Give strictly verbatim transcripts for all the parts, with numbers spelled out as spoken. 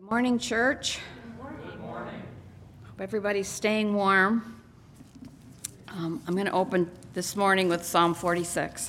Good morning, church. Good morning. Hope everybody's staying warm. Um, I'm going to open this morning with Psalm forty-six.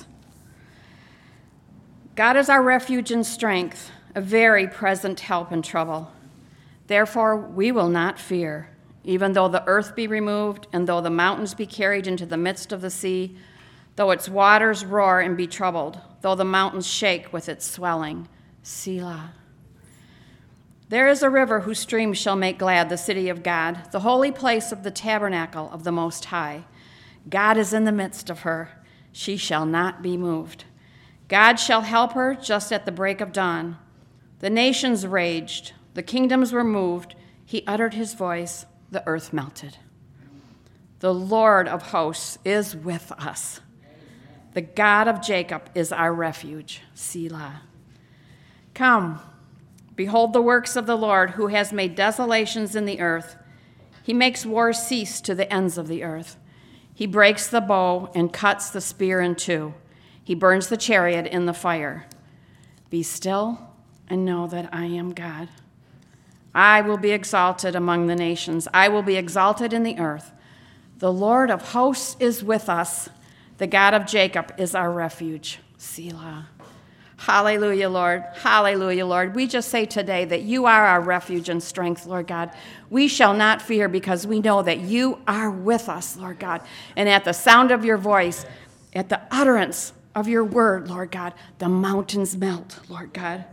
God is our refuge and strength, a very present help in trouble. Therefore, we will not fear, even though the earth be removed, and though the mountains be carried into the midst of the sea, though its waters roar and be troubled, though the mountains shake with its swelling. Selah. There is a river whose streams shall make glad the city of God, the holy place of the tabernacle of the Most High. God is in the midst of her. She shall not be moved. God shall help her just at the break of dawn. The nations raged. The kingdoms were moved. He uttered his voice. The earth melted. The Lord of hosts is with us. The God of Jacob is our refuge. Selah. Come. Behold the works of the Lord, who has made desolations in the earth. He makes war cease to the ends of the earth. He breaks the bow and cuts the spear in two. He burns the chariot in the fire. Be still and know that I am God. I will be exalted among the nations. I will be exalted in the earth. The Lord of hosts is with us. The God of Jacob is our refuge. Selah. Hallelujah, Lord. Hallelujah, Lord. We just say today that you are our refuge and strength, Lord God. We shall not fear because we know that you are with us, Lord God. And at the sound of your voice, at the utterance of your word, Lord God, the mountains melt, Lord God.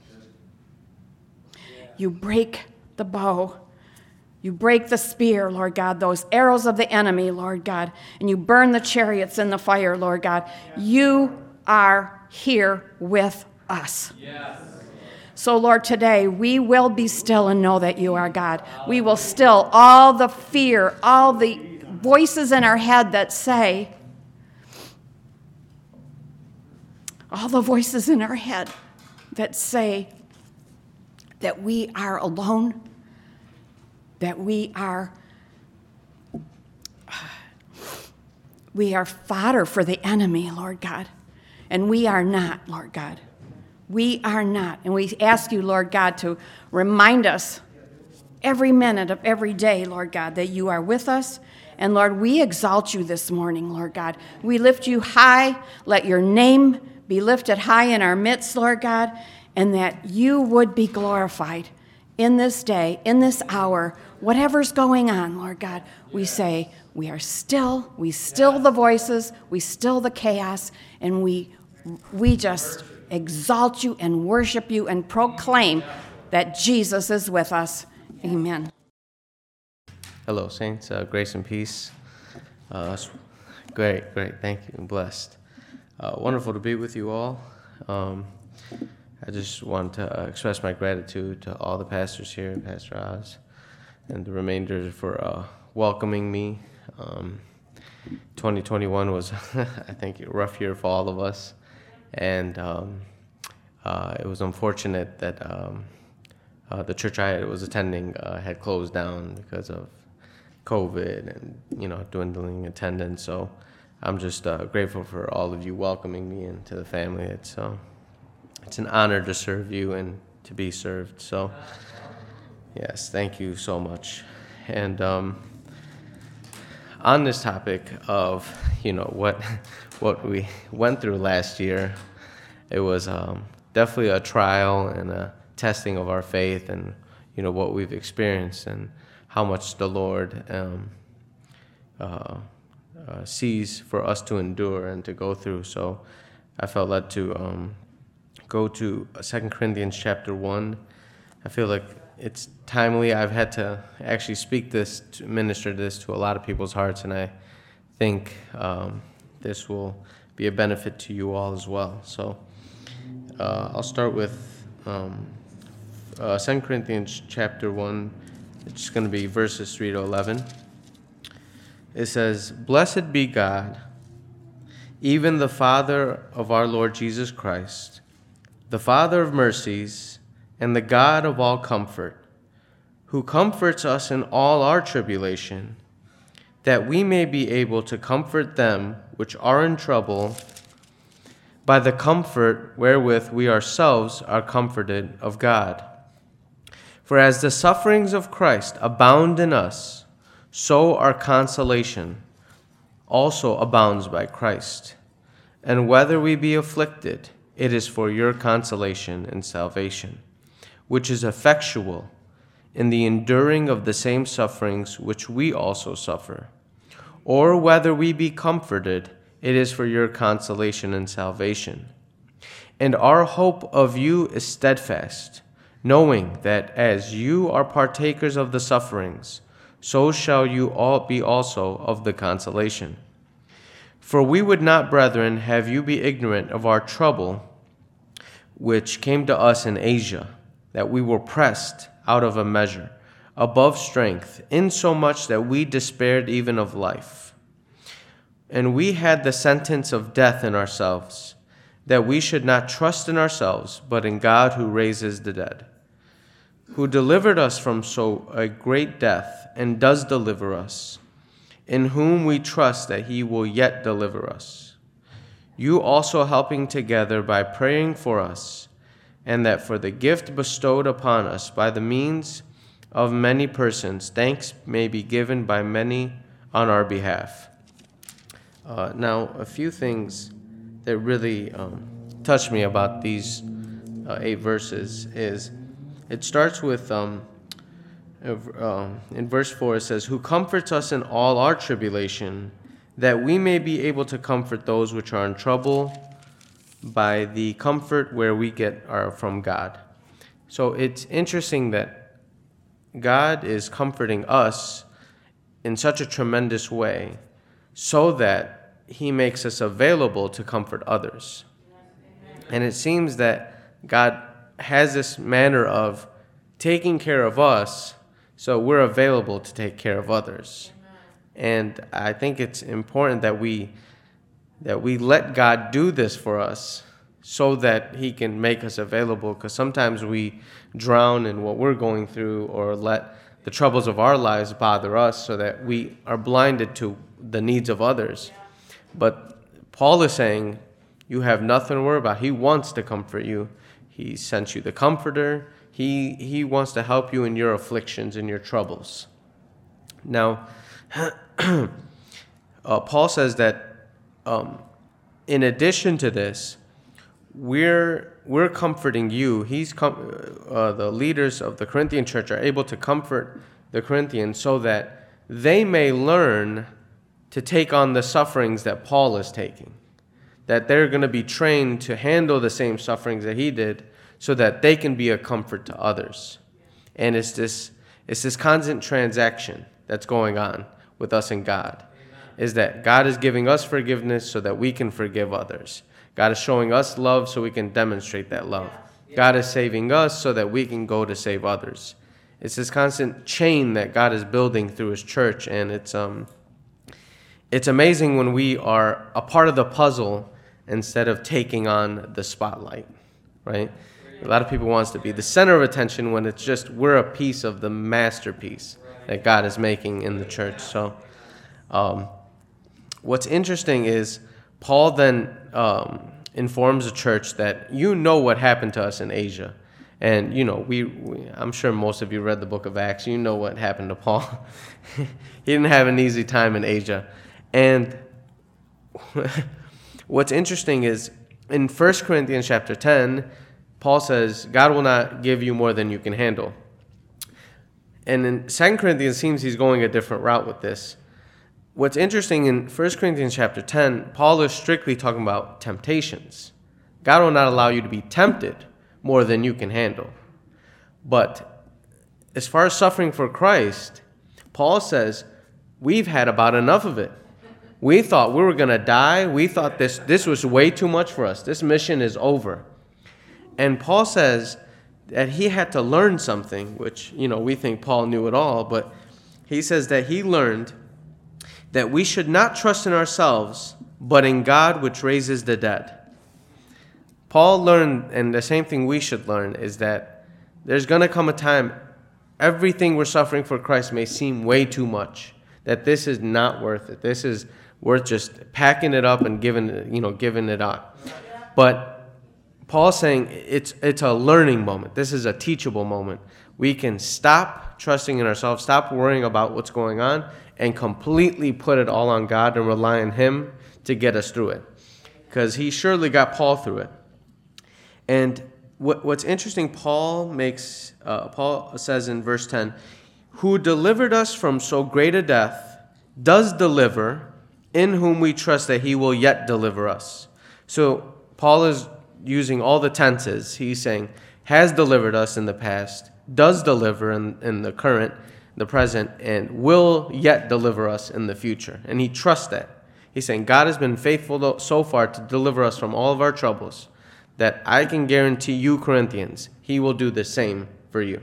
You break the bow. You break the spear, Lord God, those arrows of the enemy, Lord God. And you burn the chariots in the fire, Lord God. You are here with us. Yes. So, Lord, today we will be still and know that you are God. We will still all the fear, all the voices in our head that say, all the voices in our head that say that we are alone, that we are we are fodder for the enemy, Lord God. And we are not, Lord God. We are not. And we ask you, Lord God, to remind us every minute of every day, Lord God, that you are with us. And, Lord, we exalt you this morning, Lord God. We lift you high. Let your name be lifted high in our midst, Lord God, and that you would be glorified in this day, in this hour, whatever's going on, Lord God. We say we are still, we still the voices, we still the chaos, and we we just exalt you and worship you and proclaim that Jesus is with us. Amen. Hello, saints. Uh, grace and peace. Uh, great, great. Thank you. I'm blessed. Uh, wonderful to be with you all. Um, I just want to uh, express my gratitude to all the pastors here, Pastor Oz, and the remainder for uh, welcoming me. Um, twenty twenty-one was, I think, a rough year for all of us. And um, uh, it was unfortunate that um, uh, the church I was attending uh, had closed down because of COVID and, you know, dwindling attendance. So I'm just uh, grateful for all of you welcoming me into the family. It's uh, it's an honor to serve you and to be served. So, yes, thank you so much. And um, on this topic of, you know, what what we went through last year, it was um, definitely a trial and a testing of our faith and, you know, what we've experienced and how much the Lord um, uh, uh, sees for us to endure and to go through. So I felt led to um, go to Second Corinthians chapter one. I feel like it's timely. I've had to actually speak this, to minister this to a lot of people's hearts, and I think um, this will be a benefit to you all as well. So uh, I'll start with um, uh, Second Corinthians chapter one. It's going to be verses three to eleven. It says, "Blessed be God, even the Father of our Lord Jesus Christ, the Father of mercies, and the God of all comfort, who comforts us in all our tribulation, that we may be able to comfort them which are in trouble by the comfort wherewith we ourselves are comforted of God. For as the sufferings of Christ abound in us, so our consolation also abounds by Christ. And whether we be afflicted, it is for your consolation and salvation, which is effectual in the enduring of the same sufferings which we also suffer. Or whether we be comforted, it is for your consolation and salvation. And our hope of you is steadfast, knowing that as you are partakers of the sufferings, so shall you all be also of the consolation. For we would not, brethren, have you be ignorant of our trouble, which came to us in Asia, that we were pressed out of a measure, above strength, insomuch that we despaired even of life. And we had the sentence of death in ourselves, that we should not trust in ourselves, but in God who raises the dead, who delivered us from so a great death, and does deliver us, in whom we trust that he will yet deliver us. You also helping together by praying for us, and that for the gift bestowed upon us by the means of many persons, thanks may be given by many on our behalf. Uh, now, a few things that really um, touched me about these uh, eight verses is it starts with, um, uh, in verse four, it says, who comforts us in all our tribulation, that we may be able to comfort those which are in trouble by the comfort where we get our from God. So it's interesting that God is comforting us in such a tremendous way so that he makes us available to comfort others. And it seems that God has this manner of taking care of us so we're available to take care of others. And I think it's important that we that we let God do this for us so that he can make us available, because sometimes we drown in what we're going through or let the troubles of our lives bother us so that we are blinded to the needs of others. But Paul is saying, you have nothing to worry about. He wants to comfort you. He sent you the comforter. He, he wants to help you in your afflictions and your troubles. Now, uh, Paul says that um, in addition to this, we're we're comforting you. He's com- uh, the leaders of the Corinthian church are able to comfort the Corinthians so that they may learn to take on the sufferings that Paul is taking, that they're going to be trained to handle the same sufferings that he did so that they can be a comfort to others. And it's this it's this constant transaction that's going on with us and God, is that God is giving us forgiveness so that we can forgive others. God is showing us love so we can demonstrate that love. God is saving us so that we can go to save others. It's this constant chain that God is building through his church, and it's um it's amazing when we are a part of the puzzle instead of taking on the spotlight, right? A lot of people want us to be the center of attention when it's just we're a piece of the masterpiece that God is making in the church. So um, what's interesting is Paul then um, informs the church that you know what happened to us in Asia. And, you know, we, we I'm sure most of you read the book of Acts. You know what happened to Paul. He didn't have an easy time in Asia. And what's interesting is in First Corinthians chapter ten, Paul says, God will not give you more than you can handle. And in Second Corinthians, it seems he's going a different route with this. What's interesting in First Corinthians chapter ten, Paul is strictly talking about temptations. God will not allow you to be tempted more than you can handle. But as far as suffering for Christ, Paul says, we've had about enough of it. We thought we were going to die. We thought this, this was way too much for us. This mission is over. And Paul says that he had to learn something, which, you know, we think Paul knew it all, but he says that he learned that we should not trust in ourselves, but in God which raises the dead. Paul learned, and the same thing we should learn, is that there's going to come a time everything we're suffering for Christ may seem way too much, that this is not worth it. This is worth just packing it up and giving it, you know, giving it up. But Paul's saying it's it's a learning moment. This is a teachable moment. We can stop trusting in ourselves, stop worrying about what's going on, and completely put it all on God and rely on Him to get us through it. Because He surely got Paul through it. And what, what's interesting, Paul makes, uh, Paul says in verse ten, who delivered us from so great a death, does deliver, in whom we trust that He will yet deliver us. So Paul is using all the tenses. He's saying, has delivered us in the past, does deliver in, in the current, the present, and will yet deliver us in the future. And he trusts that. He's saying, God has been faithful so far to deliver us from all of our troubles, that I can guarantee you, Corinthians, He will do the same for you.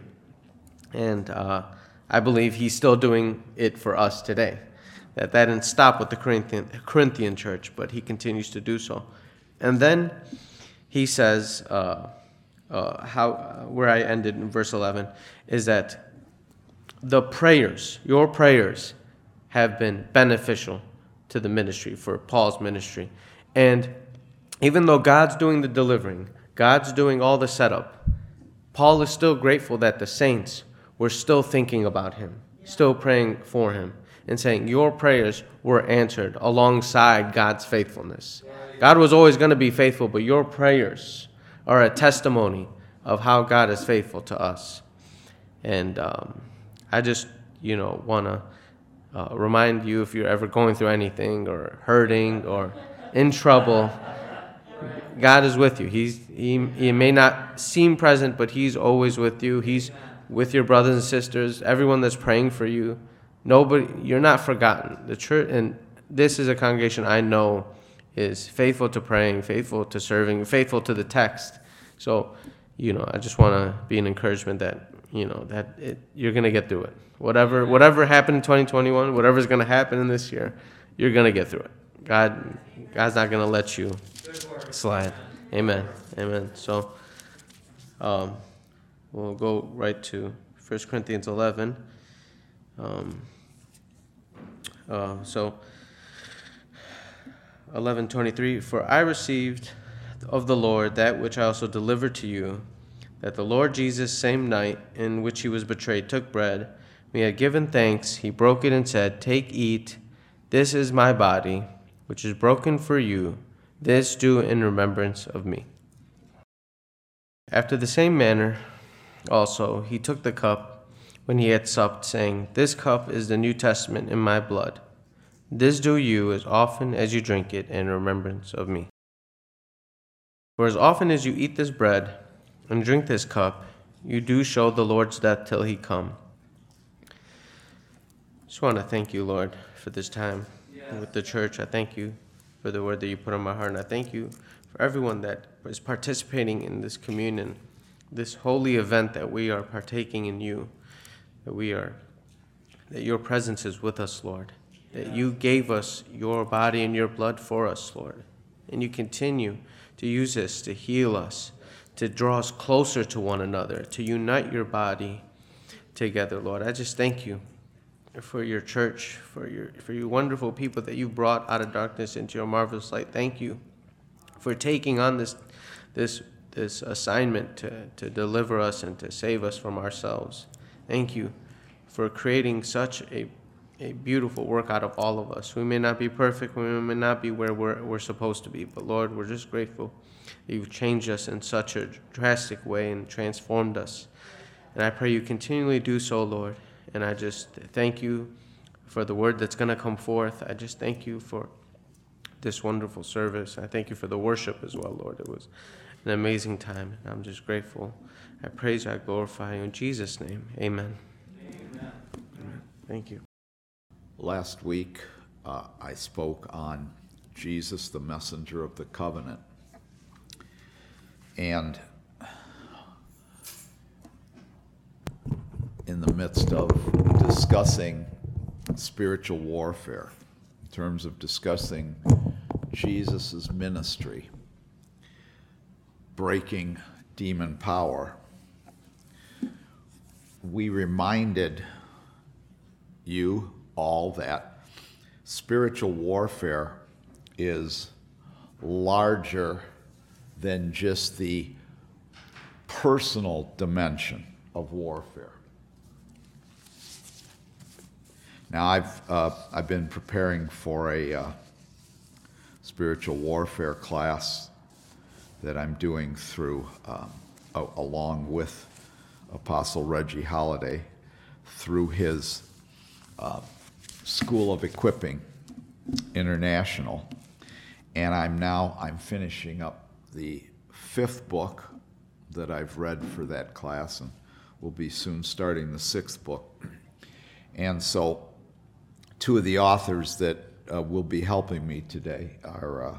And uh, I believe He's still doing it for us today. That that didn't stop with the Corinthian, Corinthian church, but He continues to do so. And then he says, uh, uh, how uh, where I ended in verse eleven, is that the prayers, your prayers, have been beneficial to the ministry, for Paul's ministry. And even though God's doing the delivering, God's doing all the setup, Paul is still grateful that the saints were still thinking about him, still praying for him, and saying, your prayers were answered alongside God's faithfulness. God was always going to be faithful, but your prayers are a testimony of how God is faithful to us. And um, I just, you know, want to uh, remind you, if you're ever going through anything or hurting or in trouble, God is with you. He's he, he may not seem present, but He's always with you. He's with your brothers and sisters, everyone that's praying for you. Nobody, you're not forgotten. The church, and this is a congregation I know is faithful to praying, faithful to serving, faithful to the text. So, you know, I just want to be an encouragement that, you know, that it, you're going to get through it. Whatever whatever happened in twenty twenty-one, whatever's going to happen in this year, you're going to get through it. God, God's not going to let you slide. Amen. Amen. So, um, we'll go right to First Corinthians eleven. Um, uh, so, eleven twenty-three, for I received of the Lord that which I also delivered to you, that the Lord Jesus, same night in which He was betrayed, took bread. When He had given thanks, He broke it and said, take, eat, this is my body, which is broken for you. This do in remembrance of me. After the same manner also He took the cup when He had supped, saying, this cup is the New Testament in my blood. This do you as often as you drink it in remembrance of me. For as often as you eat this bread and drink this cup, you do show the Lord's death till He come. Just want to thank you, Lord, for this time with the church. I thank you for the word that you put on my heart, and I thank you for everyone that is participating in this communion, this holy event that we are partaking in you, that we are, that your presence is with us, Lord, that you gave us your body and your blood for us, Lord, and you continue to use this to heal us, to draw us closer to one another, to unite your body together, Lord. I just thank you for your church, for your for you wonderful people that you brought out of darkness into your marvelous light. Thank you for taking on this this this assignment to, to deliver us and to save us from ourselves. Thank you for creating such a a beautiful work out of all of us. We may not be perfect, we may not be where we're, we're supposed to be, but Lord, we're just grateful that you've changed us in such a drastic way and transformed us. And I pray you continually do so, Lord. And I just thank you for the word that's going to come forth. I just thank you for this wonderful service. I thank you for the worship as well, Lord. It was an amazing time, and I'm just grateful. I praise you, I glorify you in Jesus' name. Amen. Amen. Amen. Thank you. Last week, uh, I spoke on Jesus, the messenger of the covenant. And in the midst of discussing spiritual warfare, in terms of discussing Jesus' ministry, breaking demon power, we reminded you all that spiritual warfare is larger than just the personal dimension of warfare. Now, I've uh, I've been preparing for a uh, spiritual warfare class that I'm doing through, um, a- along with Apostle Reggie Holliday, through his uh, School of Equipping International, and I'm now I'm finishing up the fifth book that I've read for that class, and will be soon starting the sixth book. And so, two of the authors that uh, will be helping me today are uh,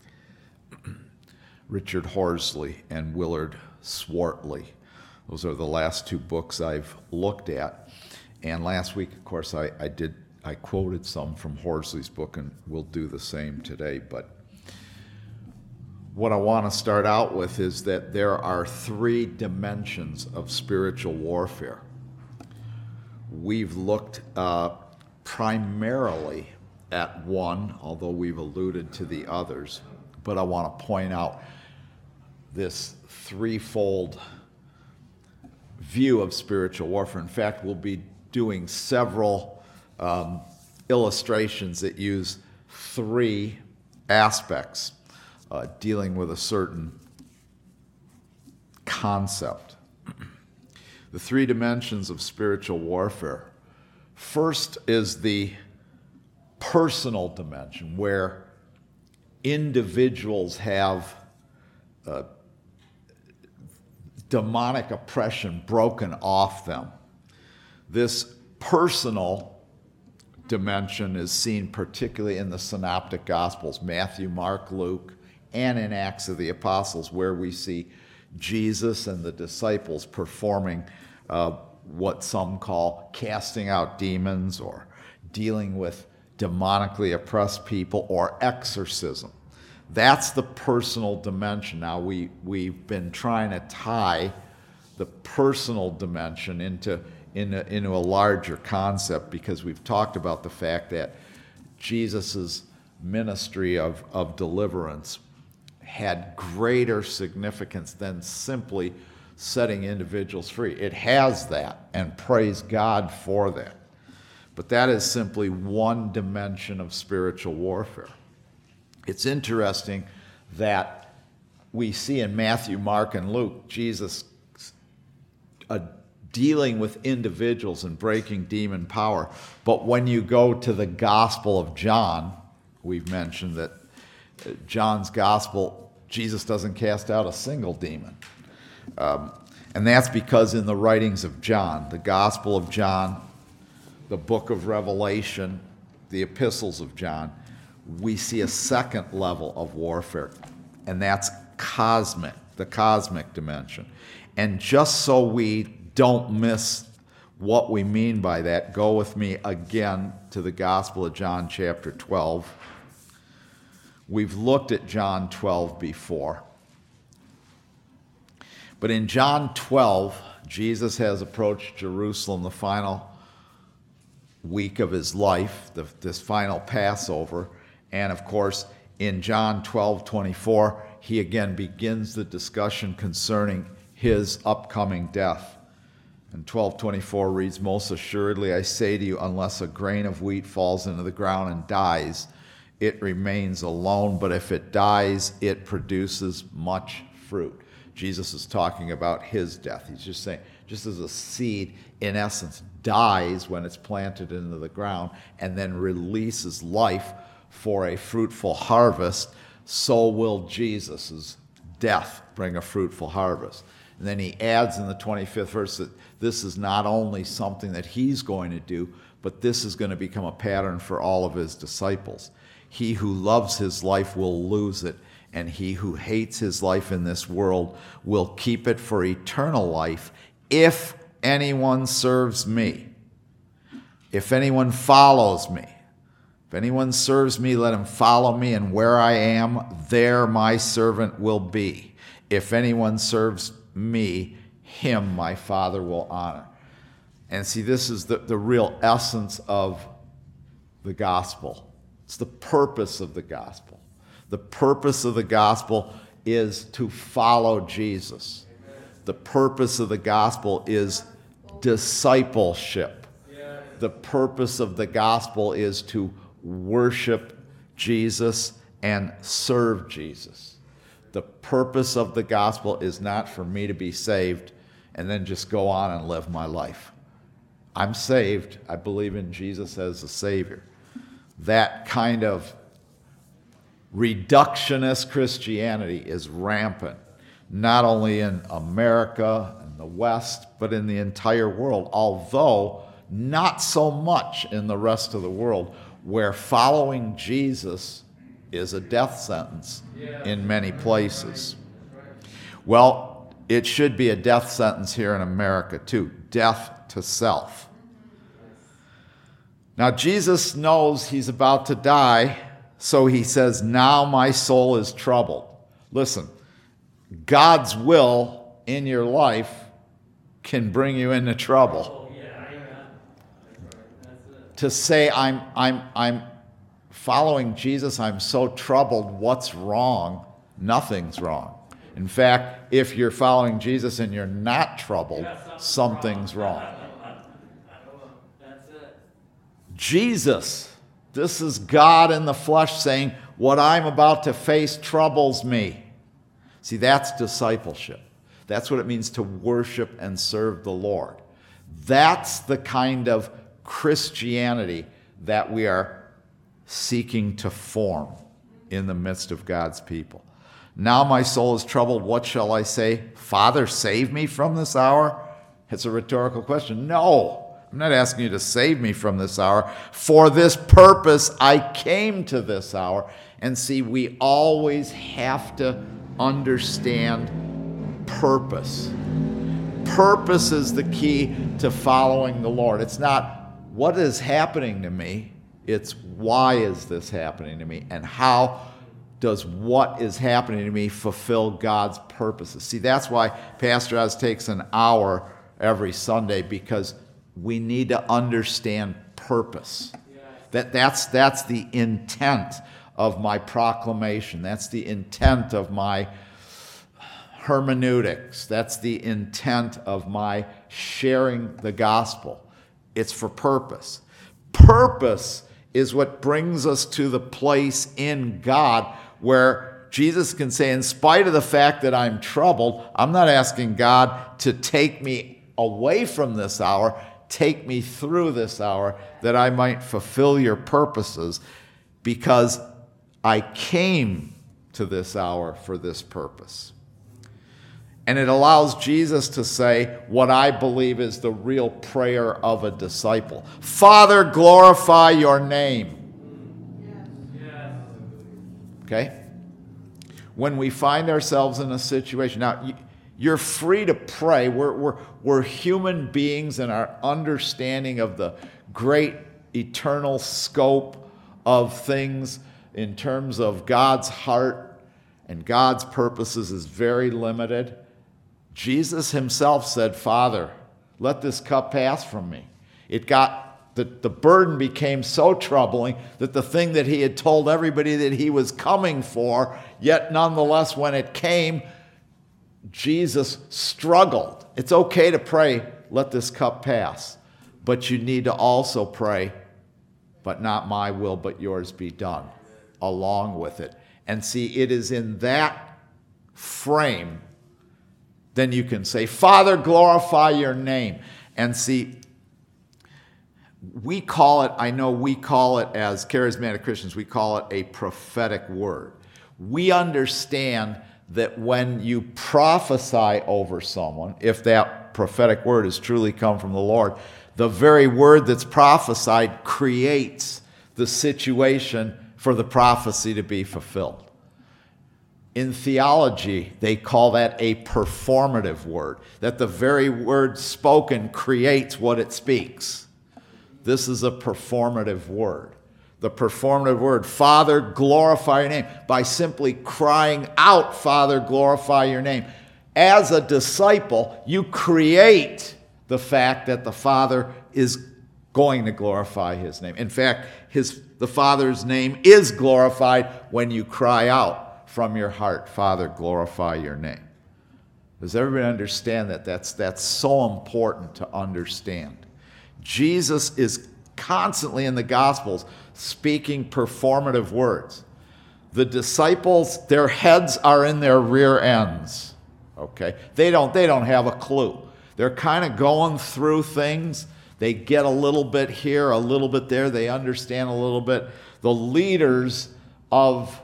Richard Horsley and Willard Swartley. Those are the last two books I've looked at. And last week, of course, I, I did I quoted some from Horsley's book, and we'll do the same today. But what I want to start out with is that there are three dimensions of spiritual warfare. We've looked uh, primarily at one, although we've alluded to the others. But I want to point out this threefold view of spiritual warfare. In fact, we'll be doing several um, illustrations that use three aspects uh, dealing with a certain concept. The three dimensions of spiritual warfare. First is the personal dimension, where individuals have uh, demonic oppression broken off them. This personal dimension is seen particularly in the Synoptic Gospels, Matthew, Mark, Luke, and in Acts of the Apostles, where we see Jesus and the disciples performing uh, what some call casting out demons, or dealing with demonically oppressed people, or exorcism. That's the personal dimension. Now, we, we've been trying to tie the personal dimension into, in a, into a larger concept, because we've talked about the fact that Jesus' ministry of, of deliverance had greater significance than simply setting individuals free. It has that, and praise God for that. But that is simply one dimension of spiritual warfare. It's interesting that we see in Matthew, Mark, and Luke, Jesus uh, dealing with individuals and breaking demon power. But when you go to the Gospel of John, we've mentioned that uh, John's Gospel, Jesus doesn't cast out a single demon. Um, and that's because in the writings of John, the Gospel of John, the book of Revelation, the epistles of John, we see a second level of warfare, and that's cosmic, the cosmic dimension. And just so we don't miss what we mean by that, go with me again to the Gospel of John, chapter twelve. We've looked at John twelve before. But in John twelve, Jesus has approached Jerusalem the final week of his life, the, this final Passover. And of course, in John twelve twenty-four, he again begins the discussion concerning his upcoming death. And twelve twenty-four reads, "Most assuredly I say to you, unless a grain of wheat falls into the ground and dies, it remains alone, but if it dies, it produces much fruit." Jesus is talking about his death. He's just saying, just as a seed, in essence, dies when it's planted into the ground and then releases life for a fruitful harvest, so will Jesus' death bring a fruitful harvest. And then he adds in the twenty-fifth verse that this is not only something that he's going to do, but this is going to become a pattern for all of his disciples. He who loves his life will lose it, and he who hates his life in this world will keep it for eternal life, if anyone serves me. If anyone follows me. If anyone serves me, let him follow me, and where I am, there my servant will be. If anyone serves me, him my Father will honor. And see, this is the, the real essence of the gospel. It's the purpose of the gospel. The purpose of the gospel is to follow Jesus. The purpose of the gospel is discipleship. The purpose of the gospel is to worship Jesus and serve Jesus. The purpose of the gospel is not for me to be saved and then just go on and live my life. I'm saved. I believe in Jesus as a Savior. That kind of reductionist Christianity is rampant, not only in America and the West, but in the entire world, although not so much in the rest of the world, where following Jesus is a death sentence in many places. Well, it should be a death sentence here in America too, death to self. Now, Jesus knows he's about to die, so he says, now my soul is troubled. Listen, God's will in your life can bring you into trouble. To say, I'm, I'm, I'm following Jesus, I'm so troubled, what's wrong? Nothing's wrong. In fact, if you're following Jesus and you're not troubled, something's wrong. Jesus, this is God in the flesh saying, what I'm about to face troubles me. See, that's discipleship. That's what it means to worship and serve the Lord. That's the kind of Christianity that we are seeking to form in the midst of God's people. Now my soul is troubled. What shall I say? Father, save me from this hour? It's a rhetorical question. No, I'm not asking you to save me from this hour. For this purpose I came to this hour. And see, we always have to understand purpose. Purpose is the key to following the Lord. It's not what is happening to me, it's why is this happening to me, and how does what is happening to me fulfill God's purposes. See, that's why Pastor Oz takes an hour every Sunday, because we need to understand purpose. That, that's, that's the intent of my proclamation. That's the intent of my hermeneutics. That's the intent of my sharing the gospel. It's for purpose. Purpose is what brings us to the place in God where Jesus can say, in spite of the fact that I'm troubled, I'm not asking God to take me away from this hour, take me through this hour that I might fulfill your purposes, because I came to this hour for this purpose. And it allows Jesus to say what I believe is the real prayer of a disciple. Father, glorify your name. Yes. Okay? When we find ourselves in a situation, now you're free to pray. We're, we're, we're human beings, and our understanding of the great eternal scope of things in terms of God's heart and God's purposes is very limited. Jesus himself said, Father, let this cup pass from me. It got, the, the burden became so troubling that the thing that he had told everybody that he was coming for, yet nonetheless when it came, Jesus struggled. It's okay to pray, let this cup pass. But you need to also pray, but not my will, but yours be done, along with it. And see, it is in that frame then you can say, Father, glorify your name. And see, we call it, I know we call it as charismatic Christians, we call it a prophetic word. We understand that when you prophesy over someone, if that prophetic word has truly come from the Lord, the very word that's prophesied creates the situation for the prophecy to be fulfilled. In theology, they call that a performative word, that the very word spoken creates what it speaks. This is a performative word. The performative word, Father, glorify your name, by simply crying out, Father, glorify your name. As a disciple, you create the fact that the Father is going to glorify his name. In fact, his, the Father's name is glorified when you cry out, from your heart, Father, glorify your name. Does everybody understand that? That's, that's so important to understand. Jesus is constantly in the Gospels speaking performative words. The disciples, their heads are in their rear ends. Okay? They don't, they don't have a clue. They're kind of going through things. They get a little bit here, a little bit there. They understand a little bit. The leaders of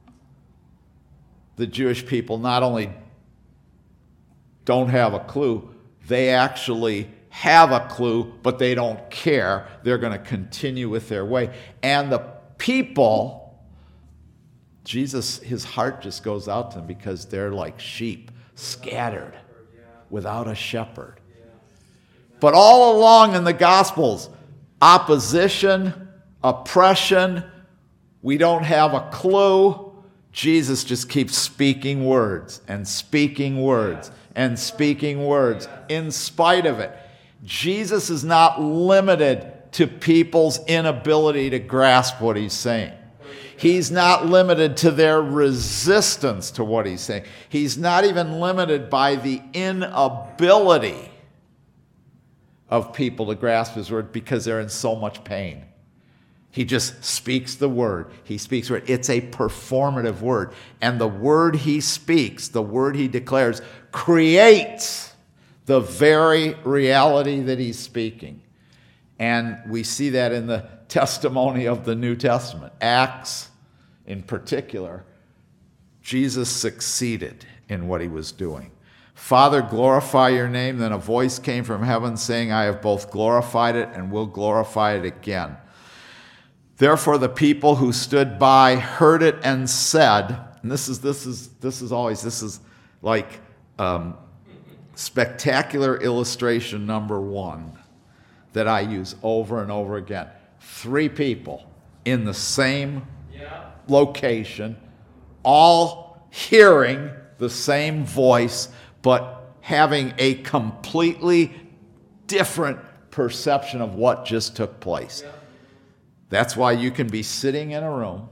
the Jewish people not only don't have a clue, they actually have a clue, but they don't care. They're going to continue with their way. And the people, Jesus, his heart just goes out to them because they're like sheep, scattered, without a shepherd. But all along in the Gospels, opposition, oppression, we don't have a clue. Jesus just keeps speaking words and speaking words and speaking words in spite of it. Jesus is not limited to people's inability to grasp what he's saying. He's not limited to their resistance to what he's saying. He's not even limited by the inability of people to grasp his word because they're in so much pain. He just speaks the word. He speaks the word. It's a performative word. And the word he speaks, the word he declares, creates the very reality that he's speaking. And we see that in the testimony of the New Testament. Acts, in particular, Jesus succeeded in what he was doing. Father, glorify your name. Then a voice came from heaven saying, I have both glorified it and will glorify it again. Therefore the people who stood by heard it and said, and this is this is this is always this is like um, spectacular illustration number one that I use over and over again. Three people in the same yeah. location, all hearing the same voice, but having a completely different perception of what just took place. Yeah. That's why you can be sitting in a room,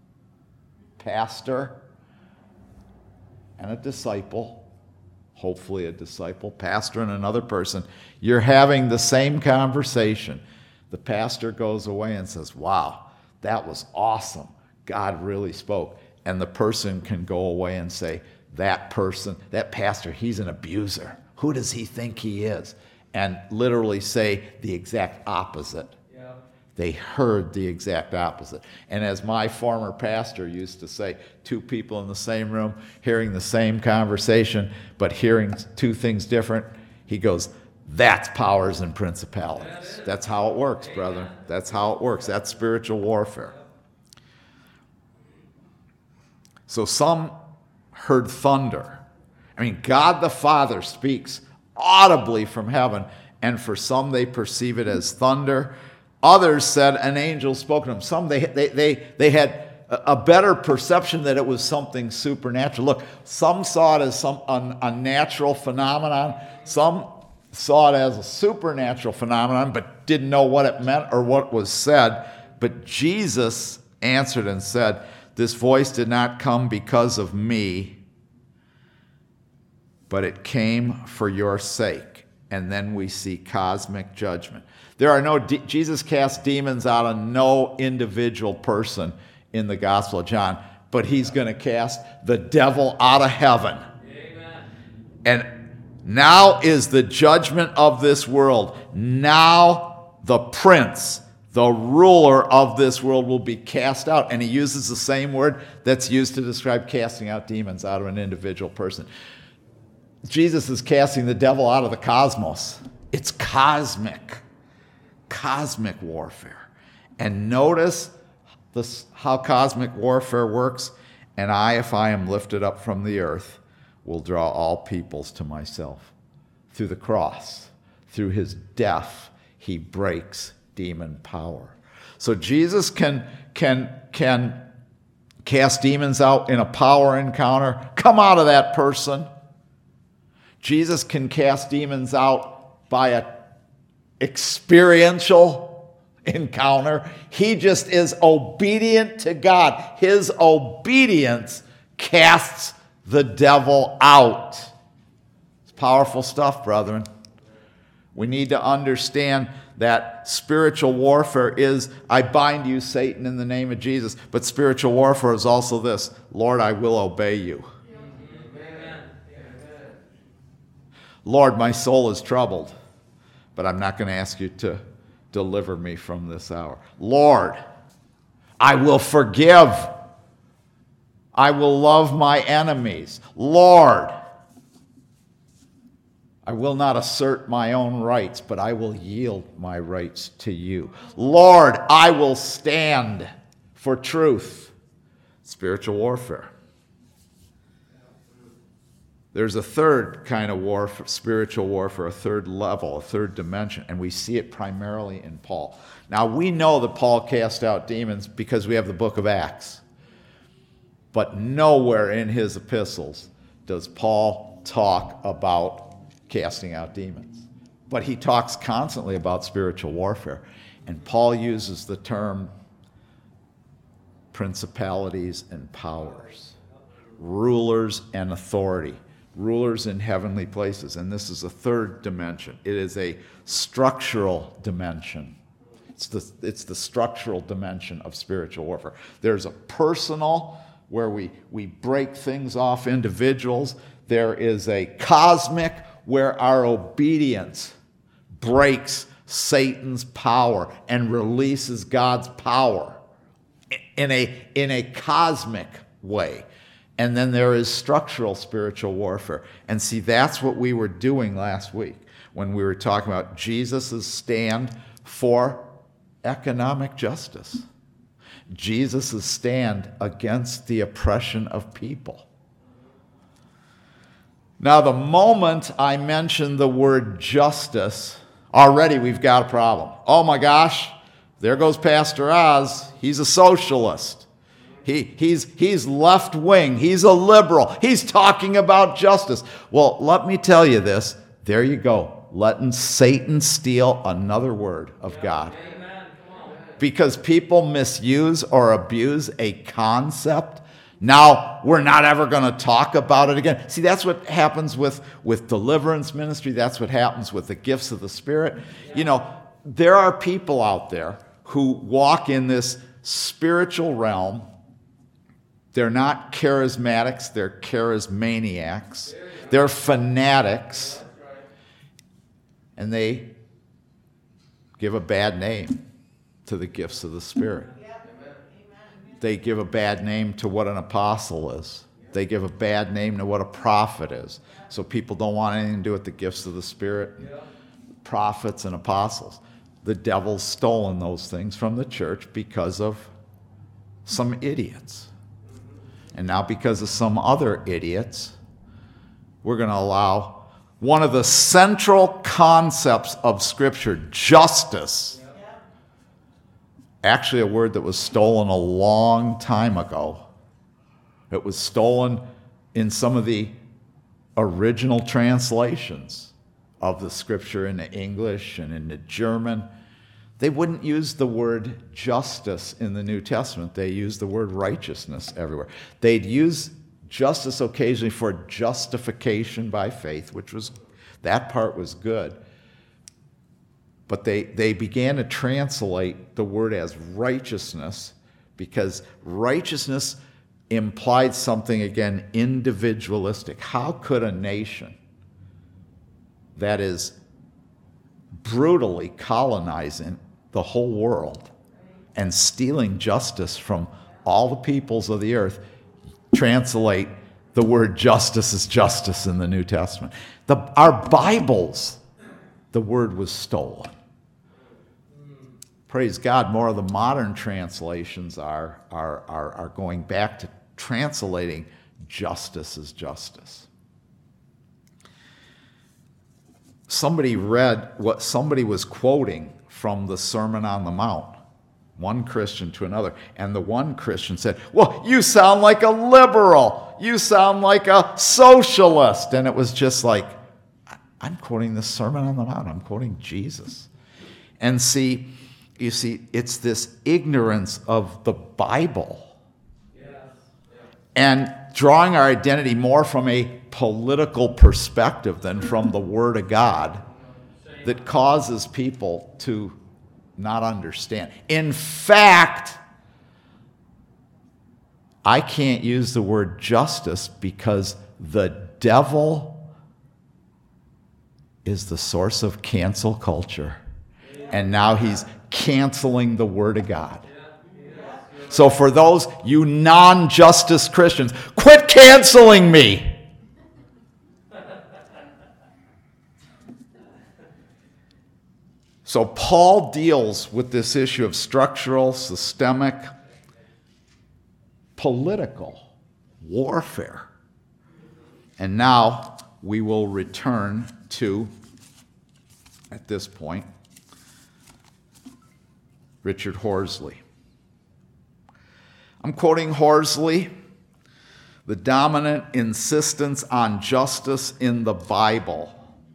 pastor and a disciple, hopefully a disciple, pastor and another person. You're having the same conversation. The pastor goes away and says, wow, that was awesome. God really spoke. And the person can go away and say, that person, that pastor, he's an abuser. Who does he think he is? And literally say the exact opposite. Yeah. They heard the exact opposite. And as my former pastor used to say, two people in the same room, hearing the same conversation, but hearing two things different, he goes, that's powers and principalities. That's how it works, brother. That's how it works. That's spiritual warfare. So some heard thunder. I mean, God the Father speaks audibly from heaven, and for some they perceive it as thunder. Others said an angel spoke to them. Some they they they, they had a better perception that it was something supernatural. Look, some saw it as some a, a natural phenomenon. Some saw it as a supernatural phenomenon, but didn't know what it meant or what was said. But Jesus answered and said, this voice did not come because of me, but it came for your sake. And then we see cosmic judgment. There are no, de- Jesus cast demons out of no individual person in the Gospel of John, but he's going to cast the devil out of heaven. Amen. And now is the judgment of this world. Now the prince, the ruler of this world will be cast out. And he uses the same word that's used to describe casting out demons out of an individual person. Jesus is casting the devil out of the cosmos. It's cosmic. Cosmic warfare. And notice this, how cosmic warfare works. And I, if I am lifted up from the earth, will draw all peoples to myself. Through the cross, through his death, he breaks demon power. So Jesus can, can, can cast demons out in a power encounter. Come out of that person. Jesus can cast demons out by an experiential encounter. He just is obedient to God. His obedience casts the devil out. It's powerful stuff, brethren. We need to understand that spiritual warfare is, I bind you, Satan, in the name of Jesus. But spiritual warfare is also this: Lord, I will obey you. Amen. Lord, my soul is troubled, but I'm not going to ask you to deliver me from this hour. Lord, I will forgive. I will love my enemies. Lord, I will not assert my own rights, but I will yield my rights to you. Lord, I will stand for truth. Spiritual warfare. There's a third kind of warfare, spiritual warfare, a third level, a third dimension, and we see it primarily in Paul. Now, we know that Paul cast out demons because we have the book of Acts. But nowhere in his epistles does Paul talk about casting out demons. But he talks constantly about spiritual warfare. And Paul uses the term principalities and powers, rulers and authority, rulers in heavenly places. And this is a third dimension. It is a structural dimension. It's the, it's the structural dimension of spiritual warfare. There's a personal, where we, we break things off individuals. There is a cosmic, where our obedience breaks Satan's power and releases God's power in a, in a cosmic way. And then there is structural spiritual warfare. And see, that's what we were doing last week when we were talking about Jesus' stand for economic justice. Jesus' stand against the oppression of people. Now, the moment I mention the word justice, already we've got a problem. Oh my gosh, there goes Pastor Oz. He's a socialist. He, he's, he's left-wing. He's a liberal. He's talking about justice. Well, let me tell you this. There you go. Letting Satan steal another word of God. Because people misuse or abuse a concept, now we're not ever going to talk about it again. See, that's what happens with, with deliverance ministry. That's what happens with the gifts of the Spirit. You know, there are people out there who walk in this spiritual realm. They're not charismatics. They're charismaniacs. They're fanatics. And they give a bad name to the gifts of the Spirit. They give a bad name to what an apostle is. They give a bad name to what a prophet is. So people don't want anything to do with the gifts of the Spirit, prophets and apostles. The devil's stolen those things from the church because of some idiots. And now because of some other idiots, we're going to allow one of the central concepts of Scripture, justice, actually a word that was stolen a long time ago. It was stolen in some of the original translations of the Scripture into English and into German. They wouldn't use the word justice in the New Testament. They used the word righteousness everywhere. They'd use justice occasionally for justification by faith, which was, that part was good. But they, they began to translate the word as righteousness because righteousness implied something, again, individualistic. How could a nation that is brutally colonizing the whole world and stealing justice from all the peoples of the earth translate the word justice as justice in the New Testament? The, our Bibles, the word was stolen. Praise God, more of the modern translations are, are, are, are going back to translating justice as justice. Somebody read what somebody was quoting from the Sermon on the Mount, one Christian to another, and the one Christian said, well, you sound like a liberal. You sound like a socialist. And it was just like, I'm quoting the Sermon on the Mount. I'm quoting Jesus. And see, you see, it's this ignorance of the Bible. Yes. And drawing our identity more from a political perspective than from the Word of God that causes people to not understand. In fact, I can't use the word justice because the devil is the source of cancel culture. And now he's canceling the Word of God. So for those you non-justice Christians, quit canceling me. So Paul deals with this issue of structural, systemic, political warfare. And now we will return to, at this point, Richard Horsley. I'm quoting Horsley, the dominant insistence on justice in the Bible.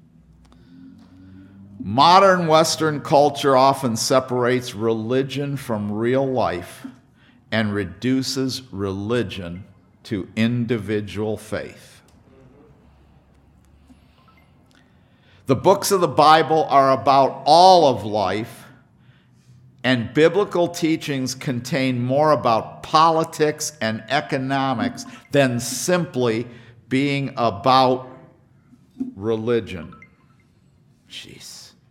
Modern Western culture often separates religion from real life and reduces religion to individual faith. The books of the Bible are about all of life, and biblical teachings contain more about politics and economics than simply being about religion. Jeez.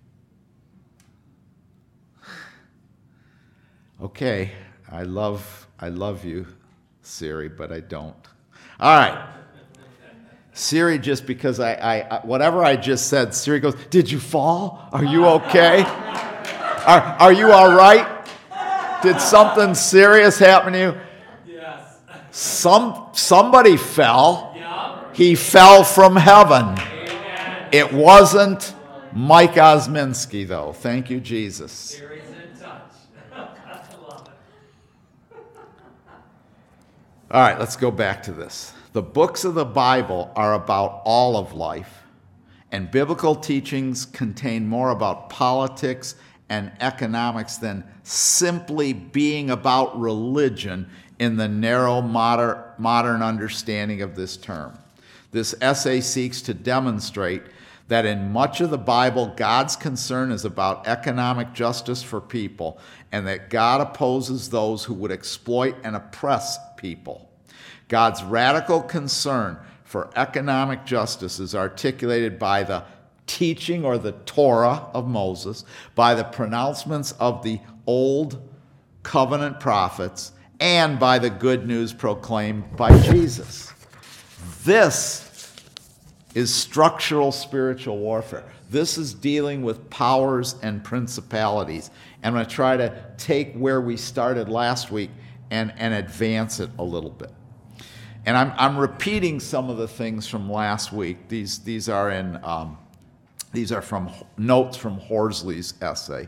Okay, I love I love you, Siri, but I don't. All right. Siri, just because I, I, I whatever I just said, Siri goes, "Did you fall? Are you okay? Are, are you all right? Did something serious happen to you?" Yes. Some somebody fell. Yeah. He fell from heaven. Amen. It wasn't Mike Osminski, though. Thank you, Jesus. Siri's in touch. I love it. All right, let's go back to this. The books of the Bible are about all of life, and biblical teachings contain more about politics and economics than simply being about religion in the narrow moder- modern understanding of this term. This essay seeks to demonstrate that in much of the Bible, God's concern is about economic justice for people, and that God opposes those who would exploit and oppress people. God's radical concern for economic justice is articulated by the teaching or the Torah of Moses, by the pronouncements of the Old Covenant prophets, and by the good news proclaimed by Jesus. This is structural spiritual warfare. This is dealing with powers and principalities. And I'm going to try to take where we started last week and, and advance it a little bit. And I'm, I'm repeating some of the things from last week. These, these are in um, these are from notes from Horsley's essay.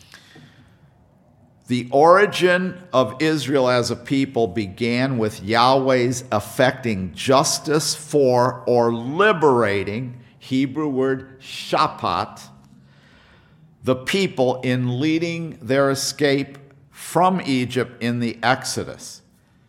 The origin of Israel as a people began with Yahweh's effecting justice for or liberating, Hebrew word shapat, the people in leading their escape from Egypt in the Exodus.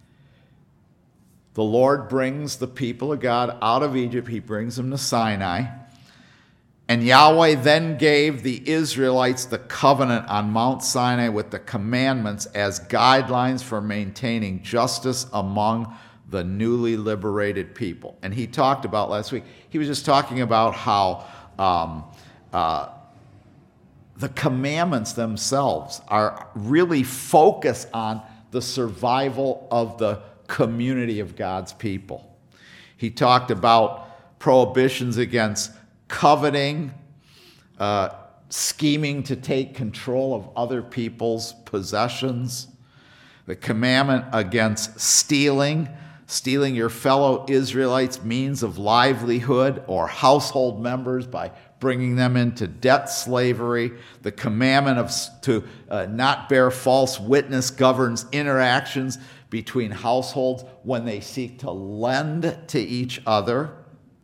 The Lord brings the people of God out of Egypt. He brings them to Sinai. And Yahweh then gave the Israelites the covenant on Mount Sinai with the commandments as guidelines for maintaining justice among the newly liberated people. And he talked about last week, he was just talking about how um, uh, the commandments themselves are really focused on the survival of the community of God's people. He talked about prohibitions against coveting, uh, scheming to take control of other people's possessions, the commandment against stealing, stealing your fellow Israelites' means of livelihood or household members by bringing them into debt slavery. The commandment of to uh, not bear false witness governs interactions between households when they seek to lend to each other.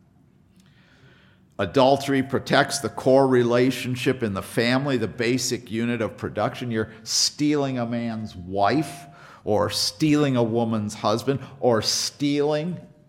Adultery protects the core relationship in the family, the basic unit of production. You're stealing a man's wife, or stealing a woman's husband, or stealing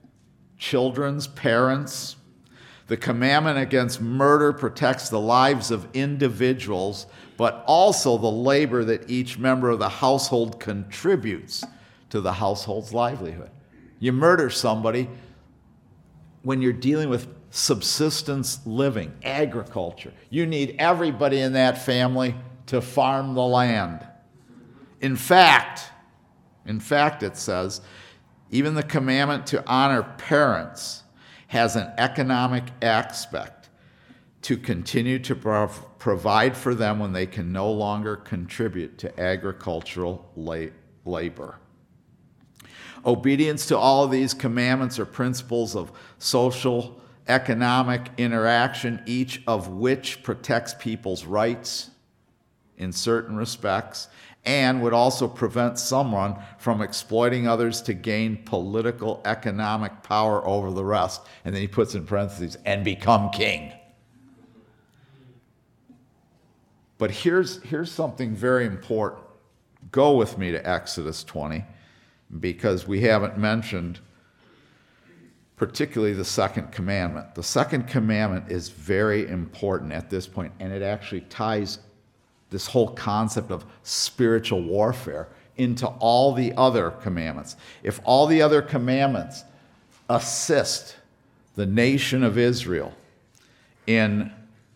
children's parents. The commandment against murder protects the lives of individuals, but also the labor that each member of the household contributes to the household's livelihood. You murder somebody when you're dealing with subsistence living, agriculture. You need everybody in that family to farm the land. In fact, in fact, it says, even the commandment to honor parents has an economic aspect to continue to prov- provide for them when they can no longer contribute to agricultural la- labor. Obedience to all of these commandments are principles of social, economic interaction, each of which protects people's rights in certain respects, and would also prevent someone from exploiting others to gain political, economic power over the rest. And then he puts in parentheses, and become king. But here's, here's something very important. Go with me to Exodus twenty, because we haven't mentioned particularly the second commandment. The second commandment is very important at this point, and it actually ties this whole concept of spiritual warfare into all the other commandments. If all the other commandments assist the nation of Israel in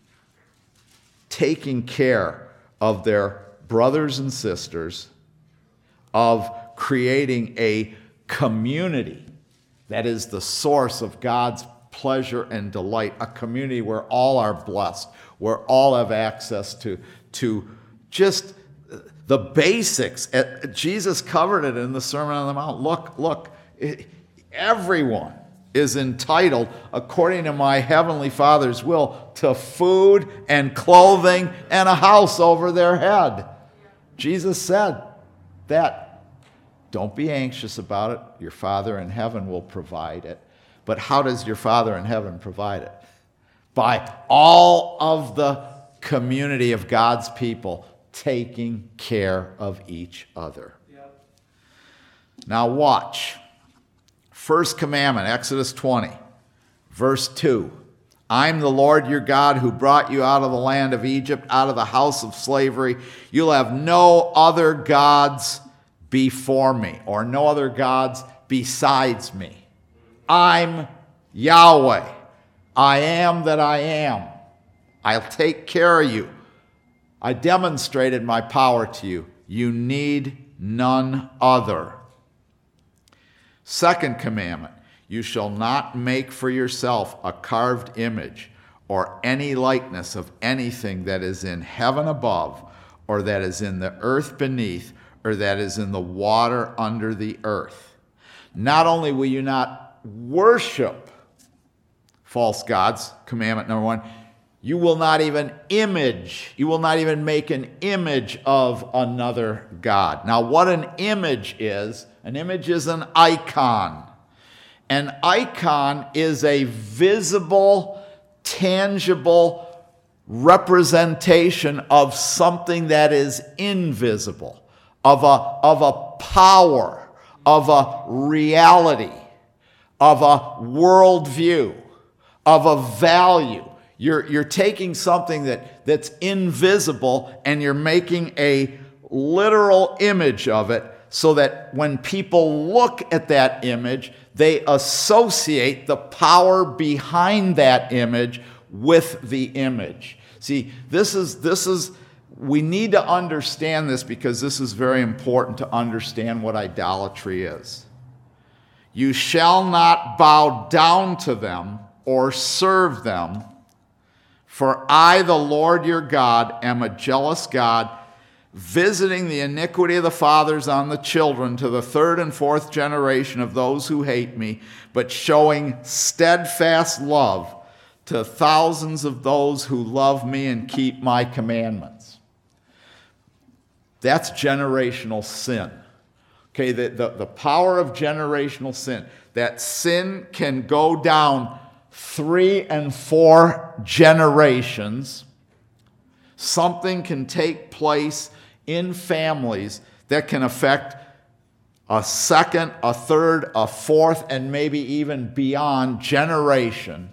taking care of their brothers and sisters, of creating a community that is the source of God's pleasure and delight, a community where all are blessed, where all have access to, to just the basics. Jesus covered it in the Sermon on the Mount. Look, look, everyone is entitled, according to my heavenly Father's will, to food and clothing and a house over their head. Jesus said that. Don't be anxious about it. Your Father in heaven will provide it. But how does your Father in heaven provide it? By all of the community of God's people taking care of each other. Yep. Now watch. First commandment, Exodus twenty, verse two. I'm the Lord your God who brought you out of the land of Egypt, out of the house of slavery. You'll have no other gods before me, or no other gods besides me. I'm Yahweh. I am that I am. I'll take care of you. I demonstrated my power to you. You need none other. Second commandment, you shall not make for yourself a carved image or any likeness of anything that is in heaven above, or that is in the earth beneath, or that is in the water under the earth. Not only will you not worship false gods, commandment number one, you will not even image, you will not even make an image of another god. Now, what an image is, an image is an icon. An icon is a visible, tangible representation of something that is invisible. Of a, of a power, of a reality, of a worldview, of a value. You're, you're taking something that, that's invisible and you're making a literal image of it so that when people look at that image, they associate the power behind that image with the image. See, this is, this is, we need to understand this because this is very important to understand what idolatry is. You shall not bow down to them or serve them, for I, the Lord your God, am a jealous God, visiting the iniquity of the fathers on the children to the third and fourth generation of those who hate me, but showing steadfast love to thousands of those who love me and keep my commandments. That's generational sin. Okay, the, the, the power of generational sin. That sin can go down three and four generations. Something can take place in families that can affect a second, a third, a fourth, and maybe even beyond generation.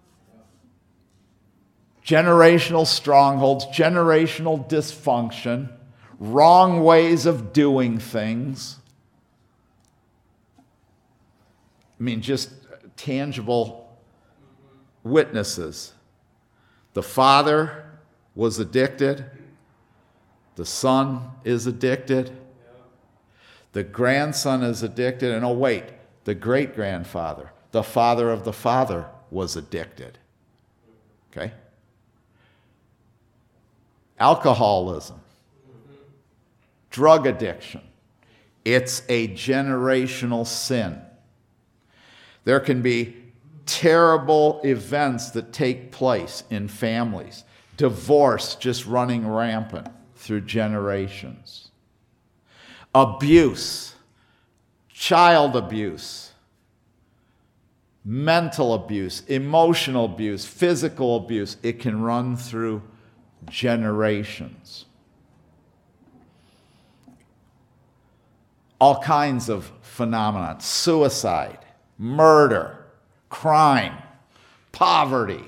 Generational strongholds, generational dysfunction, wrong ways of doing things. I mean, just tangible witnesses. The father was addicted. The son is addicted. The grandson is addicted. And oh, wait, the great-grandfather, the father of the father, was addicted. Okay? Alcoholism, drug addiction. It's a generational sin. There can be terrible events that take place in families. Divorce just running rampant through generations. Abuse, child abuse, mental abuse, emotional abuse, physical abuse. It can run through generations. All kinds of phenomena. Suicide, murder, crime, poverty,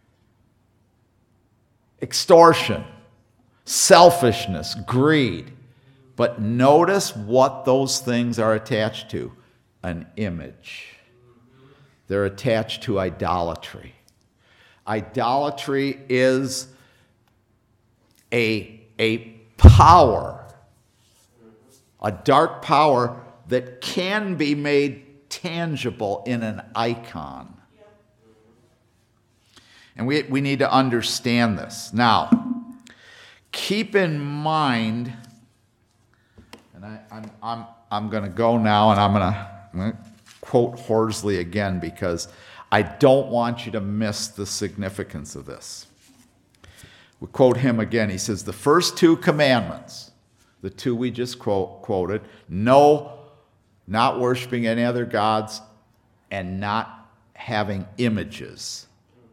extortion, selfishness, greed. But notice what those things are attached to. An image. They're attached to idolatry. Idolatry is a, a power, a dark power that can be made tangible in an icon. And we, we need to understand this. Now, keep in mind, and I, I'm, I'm, I'm going to go now, and I'm going to quote Horsley again because I don't want you to miss the significance of this. We quote him again. He says, the first two commandments, the two we just quote, quoted, no, not worshiping any other gods, and not having images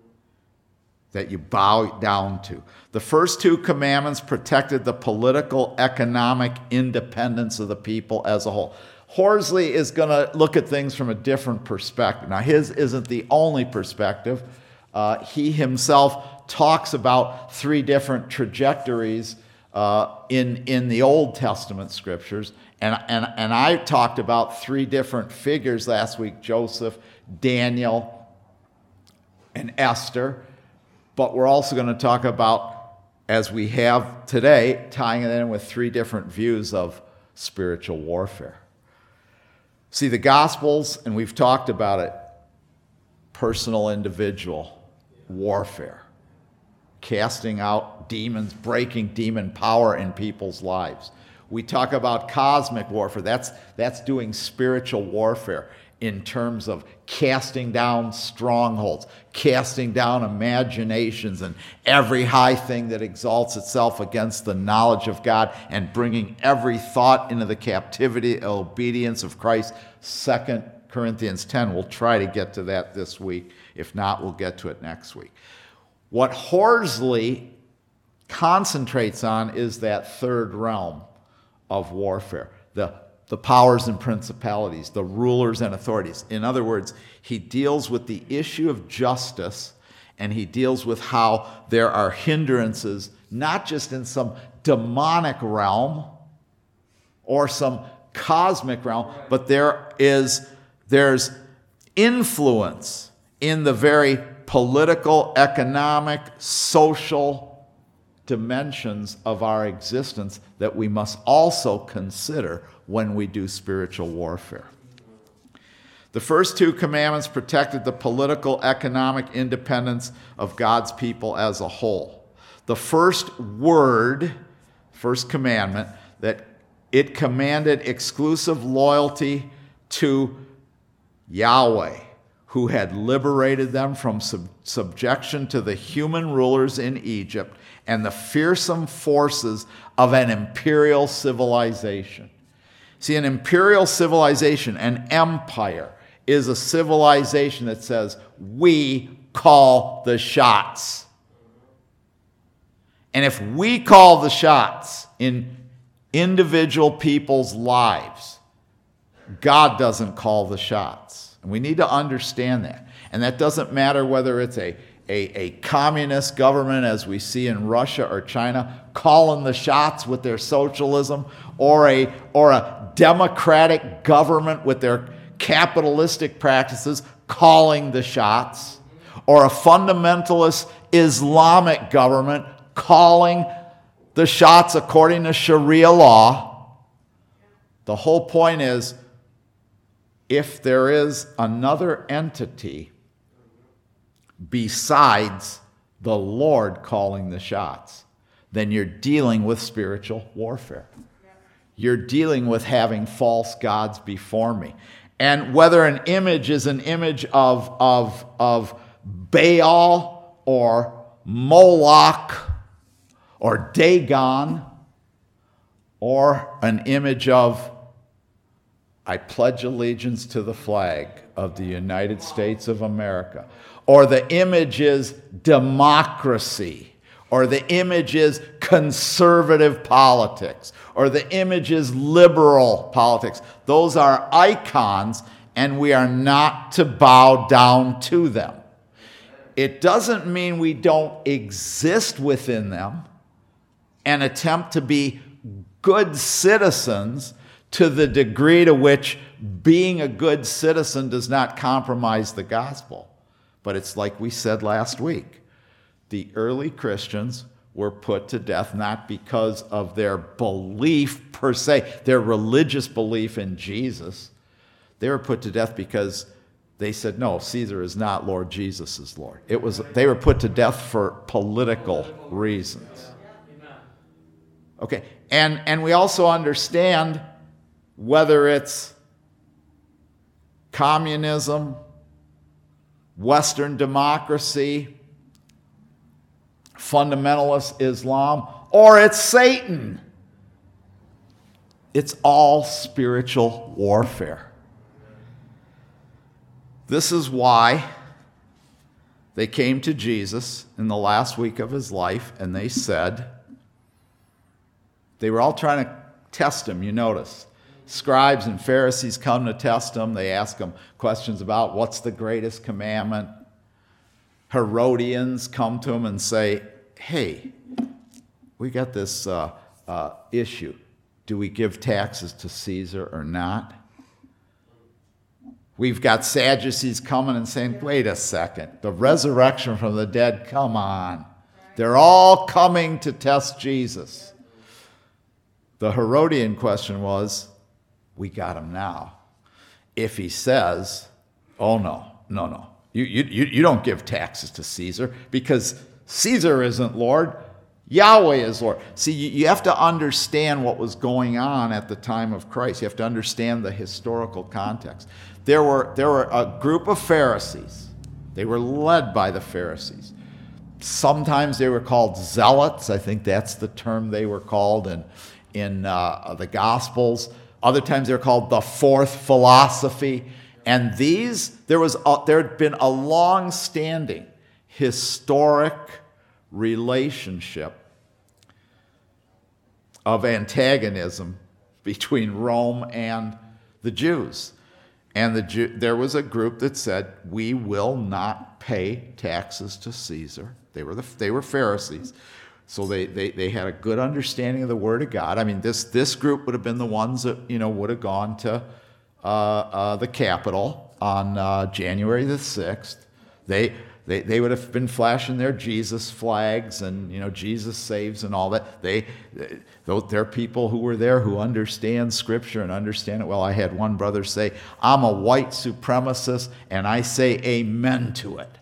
that you bow down to. The first two commandments protected the political, economic independence of the people as a whole. Horsley is going to look at things from a different perspective. Now, his isn't the only perspective. Uh, he himself talks about three different trajectories uh, in, in the Old Testament scriptures. And, and, and I talked about three different figures last week, Joseph, Daniel, and Esther. But we're also going to talk about, as we have today, tying it in with three different views of spiritual warfare. See, the Gospels, and we've talked about it, personal, individual warfare. Casting out demons, breaking demon power in people's lives. We talk about cosmic warfare. That's, that's doing spiritual warfare in terms of casting down strongholds, casting down imaginations and every high thing that exalts itself against the knowledge of God, and bringing every thought into the captivity and obedience of Christ. Second Corinthians ten. We'll try to get to that this week. If not, we'll get to it next week. What Horsley concentrates on is that third realm of warfare, the, the powers and principalities, the rulers and authorities. In other words, he deals with the issue of justice, and he deals with how there are hindrances, not just in some demonic realm or some cosmic realm, but there is there's influence in the very political, economic, social dimensions of our existence that we must also consider when we do spiritual warfare. The first two commandments protected the political, economic independence of God's people as a whole. The first word, first commandment, that it commanded exclusive loyalty to Yahweh, who had liberated them from sub- subjection to the human rulers in Egypt and the fearsome forces of an imperial civilization. See, an imperial civilization, an empire, is a civilization that says, we call the shots. And if we call the shots in individual people's lives, God doesn't call the shots. And we need to understand that. And that doesn't matter whether it's a, a, a communist government, as we see in Russia or China, calling the shots with their socialism, or a, or a democratic government with their capitalistic practices calling the shots, or a fundamentalist Islamic government calling the shots according to Sharia law. The whole point is, if there is another entity besides the Lord calling the shots, then you're dealing with spiritual warfare. You're dealing with having false gods before me. And whether an image is an image of, of, of Baal or Moloch or Dagon, or an image of, I pledge allegiance to the flag of the United States of America, or the image is democracy, or the image is conservative politics, or the image is liberal politics. Those are icons, and we are not to bow down to them. It doesn't mean we don't exist within them and attempt to be good citizens to the degree to which being a good citizen does not compromise the gospel. But it's like we said last week. The early Christians were put to death not because of their belief per se, their religious belief in Jesus. They were put to death because they said, no, Caesar is not Lord, Jesus is Lord. It was, they were put to death for political reasons. Okay, and, and we also understand whether it's communism, Western democracy, fundamentalist Islam, or it's Satan. It's all spiritual warfare. This is why they came to Jesus in the last week of his life, and they said, they were all trying to test him, you notice. Scribes and Pharisees come to test him. They ask him questions about what's the greatest commandment. Herodians come to him and say, hey, we got this uh, uh, issue. Do we give taxes to Caesar or not? We've got Sadducees coming and saying, wait a second, the resurrection from the dead, come on. They're all coming to test Jesus. The Herodian question was, we got him now. If he says, oh no, no, no, you, you, you don't give taxes to Caesar because Caesar isn't Lord, Yahweh is Lord. See, you, you have to understand what was going on at the time of Christ. You have to understand the historical context. There were, there were a group of Pharisees. They were led by the Pharisees. Sometimes they were called zealots. I think that's the term they were called in, in uh, the Gospels. Other times they're called the fourth philosophy. And these, there was a, there had been a long-standing historic relationship of antagonism between Rome and the Jews. And the Jew, there was a group that said, we will not pay taxes to Caesar. They were, the, they were Pharisees. So they, they, they had a good understanding of the Word of God. I mean, this, this group would have been the ones that, you know, would have gone to uh, uh, the Capitol on uh, January the sixth. They, they, they would have been flashing their Jesus flags and, you know, Jesus saves and all that. They, they, they're people who were there who understand Scripture and understand it well. I had one brother say, I'm a white supremacist, and I say amen to it.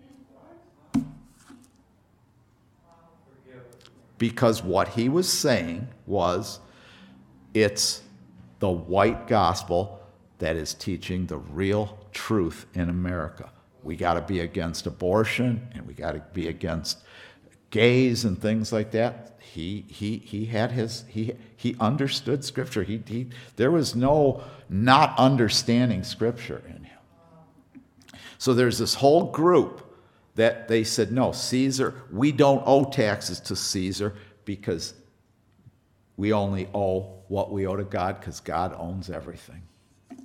Because what he was saying was, it's the white gospel that is teaching the real truth in America. We got to be against abortion, and we got to be against gays and things like that. He he he had his he he understood Scripture. He he there was no not understanding Scripture in him. So there's this whole group that they said, no, Caesar, we don't owe taxes to Caesar because we only owe what we owe to God because God owns everything.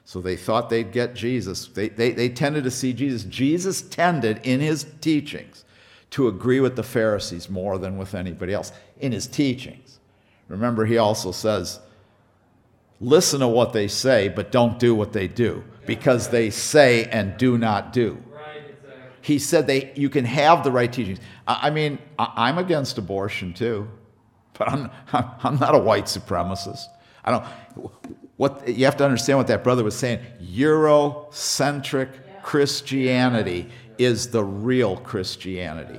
So they thought they'd get Jesus. They, they, they tended to see Jesus. Jesus tended in his teachings to agree with the Pharisees more than with anybody else in his teachings. Remember, he also says, listen to what they say, but don't do what they do, because they say and do not do. Right, exactly. He said they you can have the right teachings. I, I mean, I, I'm against abortion too, but I'm, I'm not a white supremacist. I don't. What you have to understand what that brother was saying. Eurocentric Christianity is the real Christianity.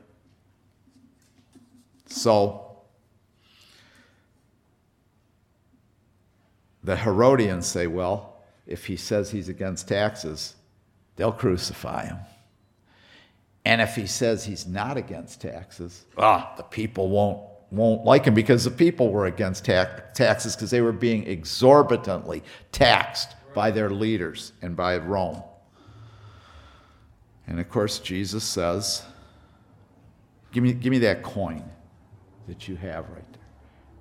So the Herodians say, well, if he says he's against taxes, they'll crucify him. And if he says he's not against taxes, ah, the people won't won't like him, because the people were against ta- taxes because they were being exorbitantly taxed by their leaders and by Rome. And of course, Jesus says, give me, give me that coin that you have right there.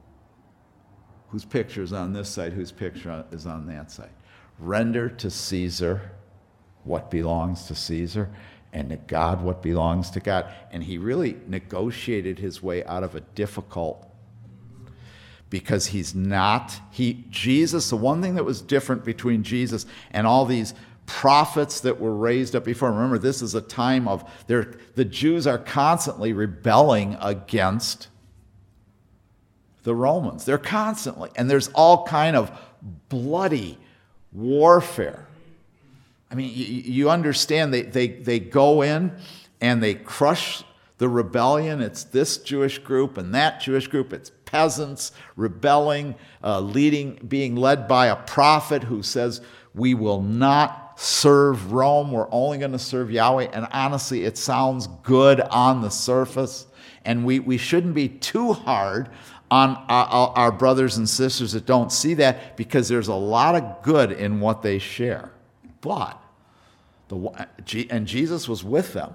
Whose picture is on this side? Whose picture is on that side? Render to Caesar what belongs to Caesar, and to God what belongs to God. And he really negotiated his way out of a difficult, because he's not, he, Jesus, the one thing that was different between Jesus and all these prophets that were raised up before, remember, this is a time of, the Jews are constantly rebelling against the Romans. They're constantly, and there's all kind of bloody warfare. I mean, you, you understand, they, they, they go in and they crush the rebellion. It's this Jewish group and that Jewish group. It's peasants rebelling, uh, leading, being led by a prophet who says, we will not serve Rome. We're only going to serve Yahweh. And honestly, it sounds good on the surface. And we, we shouldn't be too hard on our, our brothers and sisters that don't see that, because there's a lot of good in what they share. But, the, and Jesus was with them.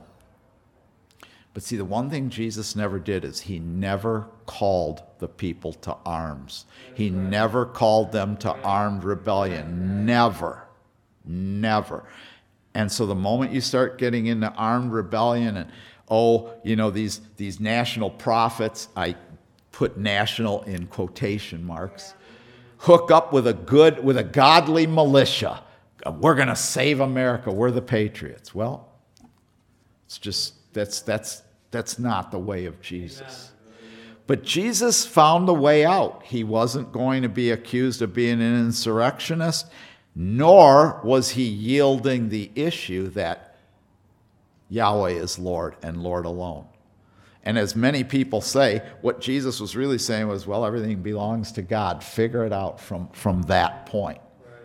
But see, the one thing Jesus never did is he never called the people to arms. He never called them to armed rebellion. Never. Never. And so the moment you start getting into armed rebellion and, oh, you know, these, these national prophets, I put national in quotation marks, hook up with a good, with a godly militia. We're going to save America. We're the patriots. Well, it's just, that's, that's, that's not the way of Jesus. But Jesus found a way out. He wasn't going to be accused of being an insurrectionist, nor was he yielding the issue that Yahweh is Lord and Lord alone. And as many people say, what Jesus was really saying was, well, everything belongs to God. Figure it out from, from that point.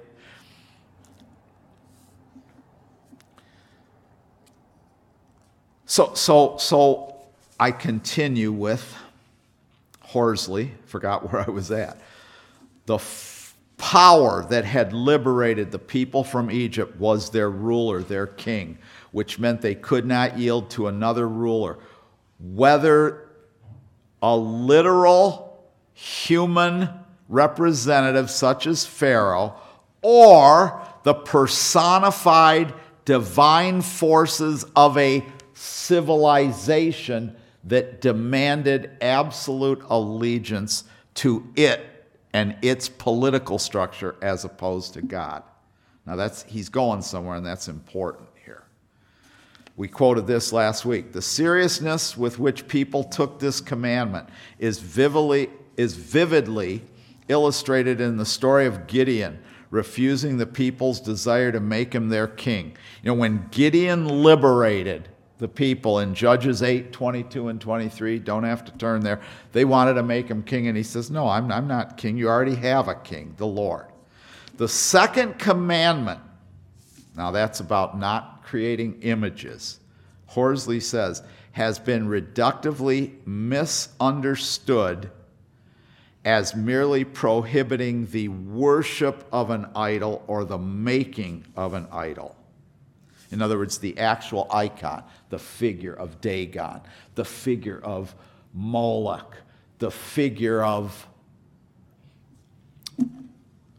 So, so, so I continue with Horsley. Forgot where I was at. The f- power that had liberated the people from Egypt was their ruler, their king, which meant they could not yield to another ruler. Whether a literal human representative such as Pharaoh, or the personified divine forces of a civilization that demanded absolute allegiance to it and its political structure as opposed to God. Now that's, he's going somewhere, and that's important here. We quoted this last week. The seriousness with which people took this commandment is vividly, is vividly illustrated in the story of Gideon refusing the people's desire to make him their king. You know, when Gideon liberated the people in Judges eight, twenty-two and twenty-three, don't have to turn there, they wanted to make him king, and he says, no, I'm, I'm not king. You already have a king, the Lord. The second commandment, now that's about not creating images, Horsley says, has been reductively misunderstood as merely prohibiting the worship of an idol or the making of an idol. In other words, the actual icon, the figure of Dagon, the figure of Moloch, the figure of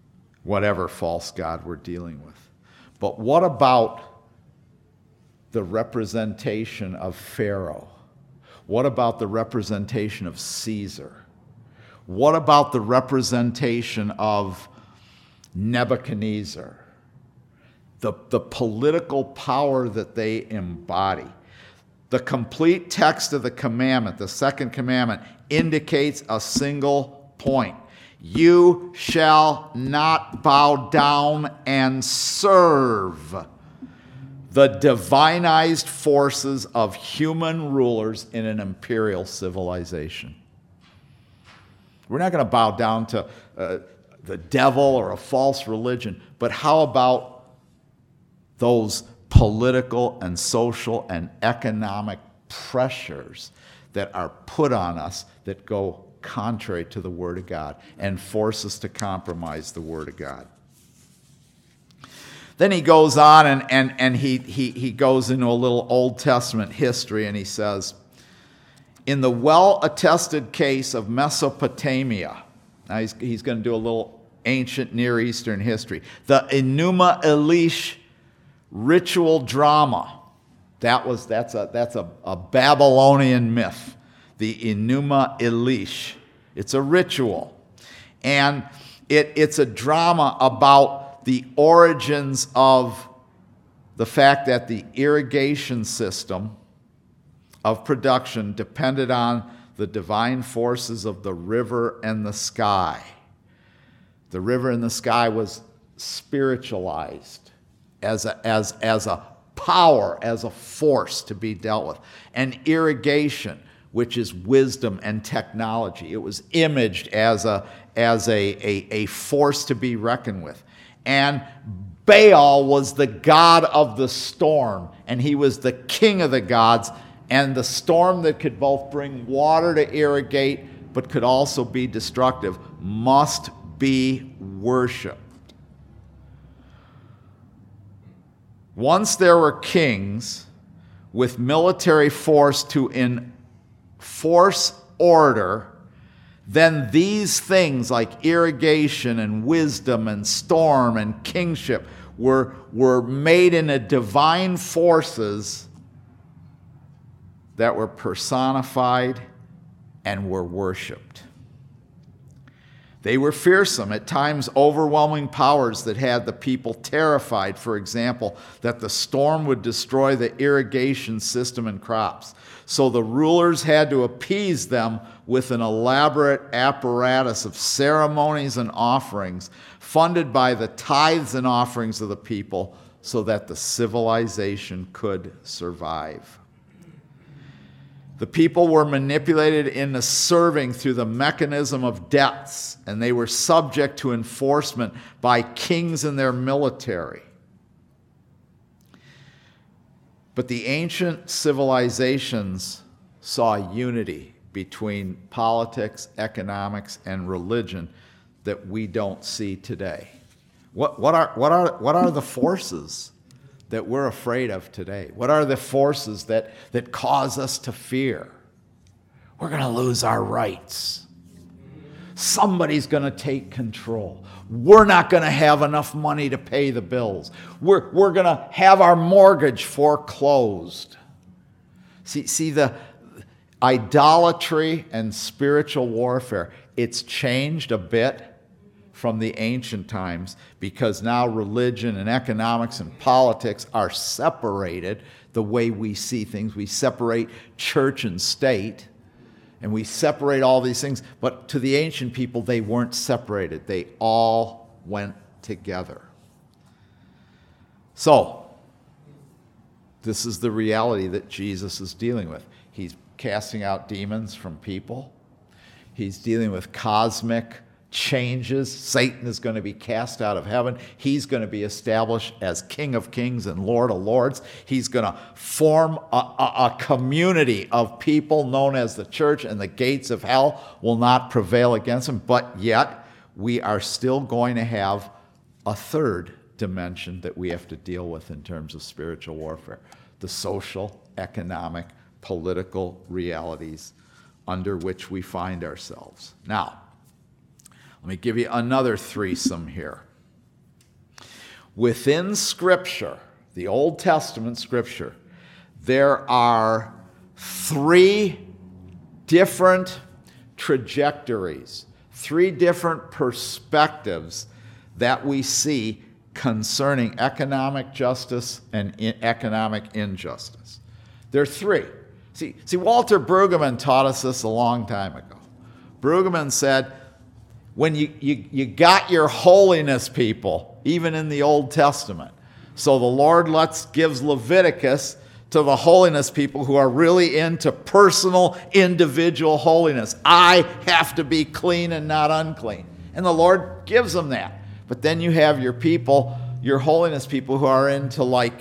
whatever false god we're dealing with. But what about the representation of Pharaoh? What about the representation of Caesar? What about the representation of Nebuchadnezzar? The, the political power that they embody. The complete text of the commandment, the second commandment, indicates a single point. You shall not bow down and serve the divinized forces of human rulers in an imperial civilization. We're not going to bow down to uh, the devil or a false religion, but how about those political and social and economic pressures that are put on us that go contrary to the Word of God and force us to compromise the Word of God? Then he goes on and, and, and he, he, he goes into a little Old Testament history, and he says, in the well-attested case of Mesopotamia, now he's, he's going to do a little ancient Near Eastern history, the Enuma Elish ritual drama, that was, that's, a, that's a, a Babylonian myth, the Enuma Elish. It's a ritual, and it, it's a drama about the origins of the fact that the irrigation system of production depended on the divine forces of the river and the sky. The river and the sky was spiritualized as a, as, as a power, as a force to be dealt with. And irrigation, which is wisdom and technology, it was imaged as a, as a, a, a force to be reckoned with. And Baal was the god of the storm, and he was the king of the gods, and the storm that could both bring water to irrigate but could also be destructive must be worshipped. Once there were kings with military force to enforce order, then these things like irrigation and wisdom and storm and kingship were, were made into divine forces that were personified and were worshipped. They were fearsome, at times overwhelming powers that had the people terrified, for example, that the storm would destroy the irrigation system and crops. So the rulers had to appease them with an elaborate apparatus of ceremonies and offerings funded by the tithes and offerings of the people so that the civilization could survive. The people were manipulated into serving through the mechanism of debts, and they were subject to enforcement by kings and their military. But the ancient civilizations saw unity between politics, economics, and religion that we don't see today. What, what, are, what, are, what are the forces that we're afraid of today? What are the forces that, that cause us to fear? We're going to lose our rights. Somebody's going to take control. We're not going to have enough money to pay the bills. We're, we're going to have our mortgage foreclosed. See, see the idolatry and spiritual warfare, it's changed a bit from the ancient times because now religion and economics and politics are separated the way we see things. We separate church and state, and we separate all these things. But to the ancient people, they weren't separated. They all went together. So, this is the reality that Jesus is dealing with. He's casting out demons from people. He's dealing with cosmic changes. Satan is going to be cast out of heaven. He's going to be established as King of Kings and Lord of Lords. He's going to form a, a, a community of people known as the church, and the gates of hell will not prevail against him. But yet, we are still going to have a third dimension that we have to deal with in terms of spiritual warfare: the social, economic, political realities under which we find ourselves. Now, let me give you another threesome here. within Scripture, the Old Testament Scripture, there are three different trajectories, three different perspectives that we see concerning economic justice and in economic injustice. There are three. See, see, Walter Brueggemann taught us this a long time ago. Brueggemann said, when you, you, you got your holiness people, even in the Old Testament, so the Lord lets, gives Leviticus to the holiness people who are really into personal, individual holiness. I have to be clean and not unclean. And the Lord gives them that. But then you have your people, your holiness people, who are into like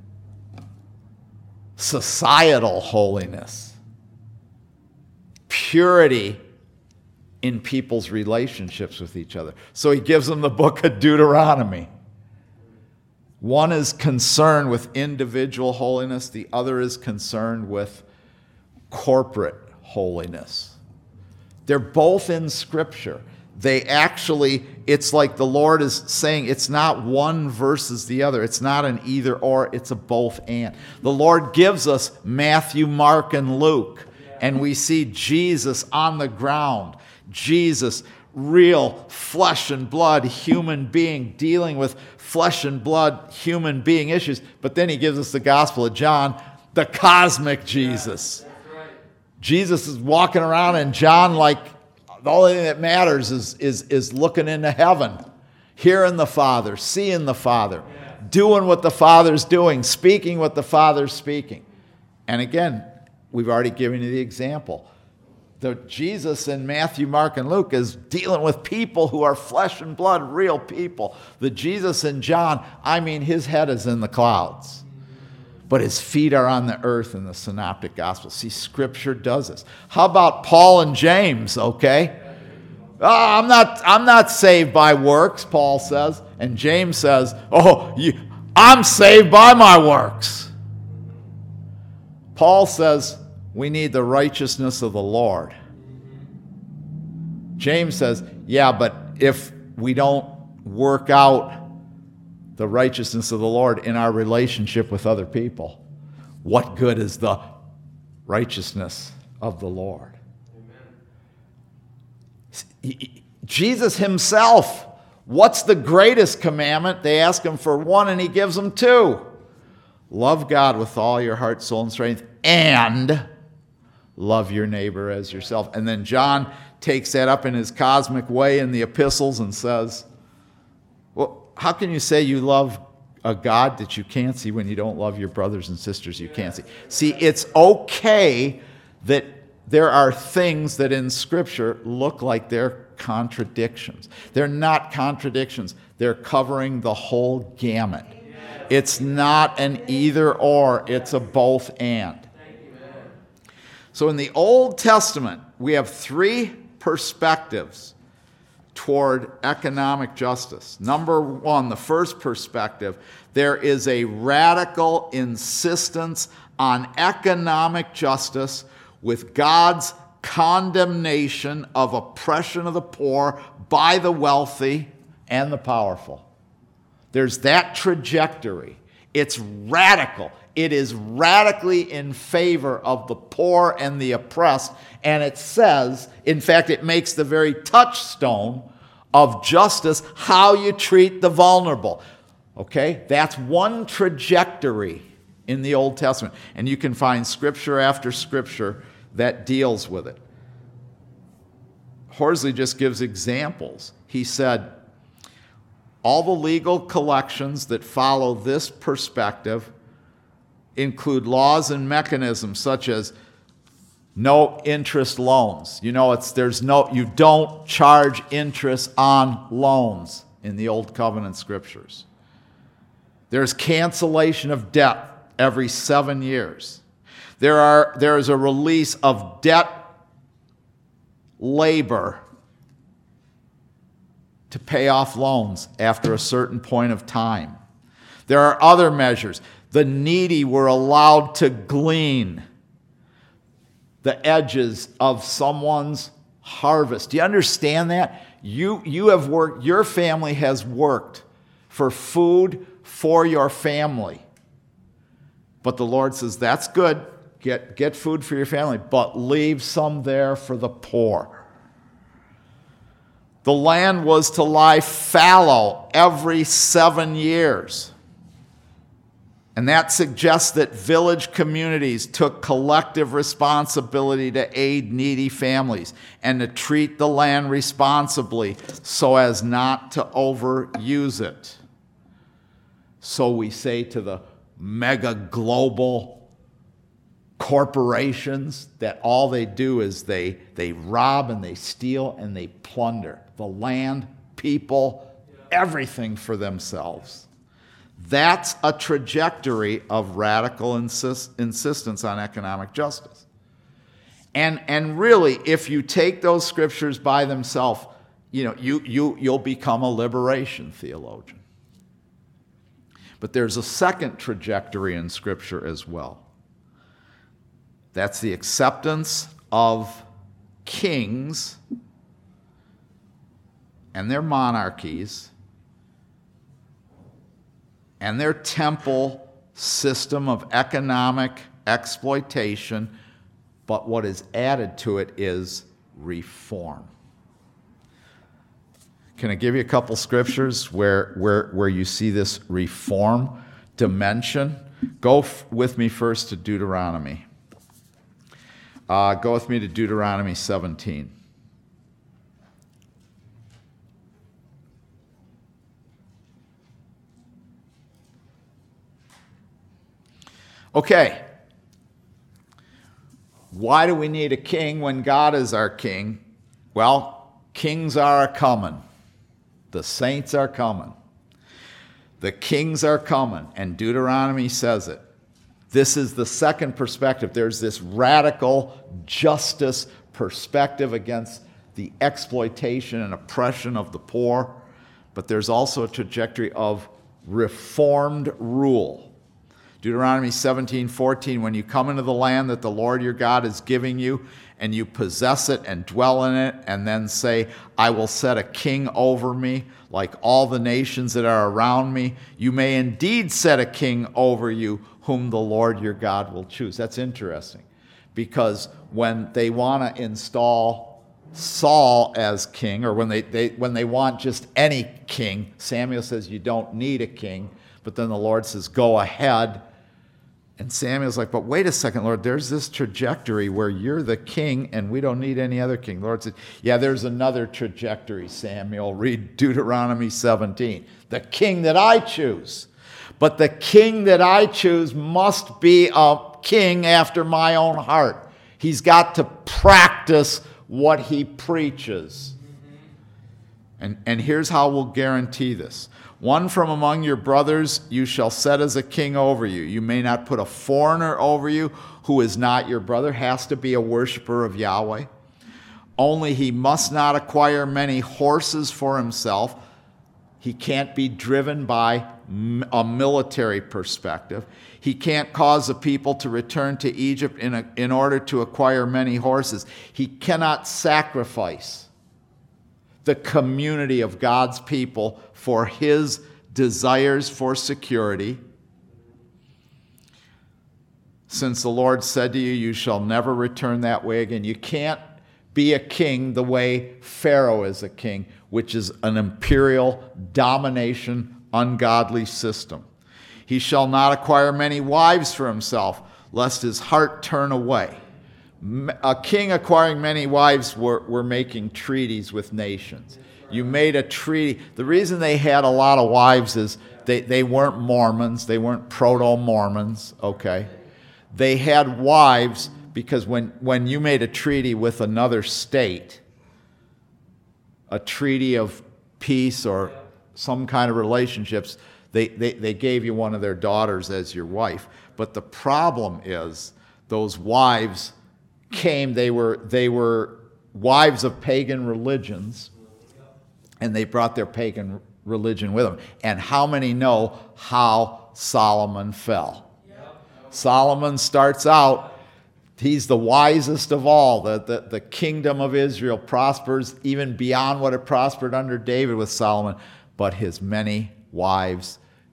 societal holiness, purity in people's relationships with each other. So he gives them the book of Deuteronomy. One is concerned with individual holiness. The other is concerned with corporate holiness. They're both in Scripture. They actually, it's like the Lord is saying it's not one versus the other. It's not an either or, it's a both and. The Lord gives us Matthew, Mark, and Luke, and we see Jesus on the ground. Jesus, real flesh and blood human being dealing with flesh and blood human being issues. But then he gives us the Gospel of John, the cosmic Jesus. That's right. Jesus is walking around, and John, like, the only thing that matters is, is, is looking into heaven, hearing the Father, seeing the Father, Yeah. doing what the Father's doing, speaking what the Father's speaking. And again, we've already given you the example. The Jesus in Matthew, Mark, and Luke is dealing with people who are flesh and blood, real people. The Jesus in John, I mean, his head is in the clouds, but his feet are on the earth in the Synoptic Gospels. See, Scripture does this. How about Paul and James, okay? Oh, I'm not, I'm not saved by works, Paul says. And James says, oh, you, I'm saved by my works. Paul says, we need the righteousness of the Lord. James says, yeah, but if we don't work out the righteousness of the Lord in our relationship with other people, what good is the righteousness of the Lord? Amen. Jesus himself, what's the greatest commandment? They ask him for one, and he gives them two. Love God with all your heart, soul, and strength, and love your neighbor as yourself. And then John takes that up in his cosmic way in the epistles and says, well, how can you say you love a God that you can't see when you don't love your brothers and sisters you can't see? See, it's okay that there are things that in Scripture look like they're contradictions. They're not contradictions. They're covering the whole gamut. It's not an either or, it's a both and. So in the Old Testament, we have three perspectives toward economic justice. Number one, the first perspective, there is a radical insistence on economic justice with God's condemnation of oppression of the poor by the wealthy and the powerful. There's that trajectory. It's radical. It is radically in favor of the poor and the oppressed. And it says, in fact, it makes the very touchstone of justice how you treat the vulnerable. Okay? That's one trajectory in the Old Testament. And you can find scripture after scripture that deals with it. Horsley just gives examples. He said, all the legal collections that follow this perspective include laws and mechanisms such as no interest loans. You know, it's there's no you don't charge interest on loans in the Old Covenant scriptures. There's cancellation of debt every seven years. There are there is a release of debt labor to pay off loans after a certain point of time. There are other measures. The needy were allowed to glean the edges of someone's harvest. Do you understand that? You, you have worked, your family has worked for food for your family. But the Lord says, that's good. Get, get food for your family, but leave some there for the poor. The land was to lie fallow every seven years. And that suggests that village communities took collective responsibility to aid needy families and to treat the land responsibly so as not to overuse it. So we say to the mega global corporations that all they do is they, they rob and they steal and they plunder the land, people, everything for themselves. That's a trajectory of radical insist, insistence on economic justice. And, and really, if you take those scriptures by themselves, you know, you, you, you'll become a liberation theologian. But there's a second trajectory in Scripture as well. That's the acceptance of kings and their monarchies and their temple system of economic exploitation, but what is added to it is reform. Can I give you a couple scriptures where, where, where you see this reform dimension? Go f- with me first to Deuteronomy. Uh, go with me to Deuteronomy seventeen. Okay. Why do we need a king when God is our king? Well, kings are a-coming. The saints are coming. The kings are coming, and Deuteronomy says it. This is the second perspective. There's this radical justice perspective against the exploitation and oppression of the poor, but there's also a trajectory of reformed rule. Deuteronomy seventeen fourteen, when you come into the land that the Lord your God is giving you, and you possess it and dwell in it, and then say, I will set a king over me, like all the nations that are around me. You may indeed set a king over you, whom the Lord your God will choose. That's interesting, because when they want to install Saul as king, or when they, they, when they want just any king, Samuel says you don't need a king, but then the Lord says, go ahead. And Samuel's like, but wait a second, Lord, there's this trajectory where you're the king and we don't need any other king. The Lord said, yeah, there's another trajectory, Samuel. Read Deuteronomy seventeen. The king that I choose. But the king that I choose must be a king after my own heart. He's got to practice what he preaches. And, and here's how we'll guarantee this. One from among your brothers you shall set as a king over you. You may not put a foreigner over you who is not your brother, has to be a worshiper of Yahweh. Only he must not acquire many horses for himself. He can't be driven by a military perspective. He can't cause the people to return to Egypt in, a, in order to acquire many horses. He cannot sacrifice the community of God's people for his desires for security. Since the Lord said to you, you shall never return that way again. You can't be a king the way Pharaoh is a king, which is an imperial domination, ungodly system. He shall not acquire many wives for himself, lest his heart turn away. A king acquiring many wives were, were making treaties with nations. You made a treaty. The reason they had a lot of wives is they, they weren't Mormons. They weren't proto-Mormons, okay? They had wives because when, when you made a treaty with another state, a treaty of peace or some kind of relationships, they, they, they gave you one of their daughters as your wife. But the problem is those wives came, they were, they were wives of pagan religions, and they brought their pagan religion with them. And how many know how Solomon fell? Solomon starts out, he's the wisest of all. The, the, the kingdom of Israel prospers even beyond what it prospered under David with Solomon, but his many wives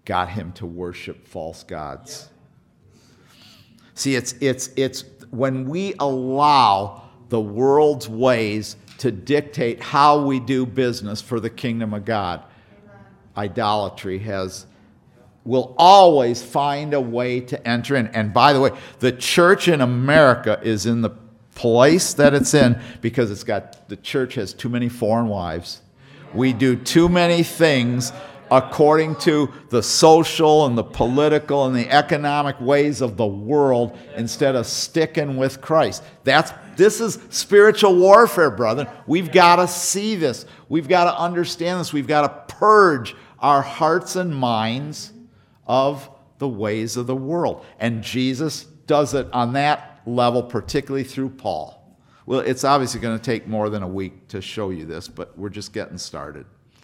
got him to worship false gods. See, it's it's it's when we allow the world's ways to dictate how we do business for the kingdom of God, idolatry has will always find a way to enter in. And by the way, the church in America is in the place that it's in because it's got the church has too many foreign wives. We do too many things according to the social and the political and the economic ways of the world instead of sticking with Christ. That's this is spiritual warfare, brother. We've got to see this. We've got to understand this. We've got to purge our hearts and minds of the ways of the world. And Jesus does it on that level, particularly through Paul. Well, it's obviously going to take more than a week to show you this, but we're just getting started.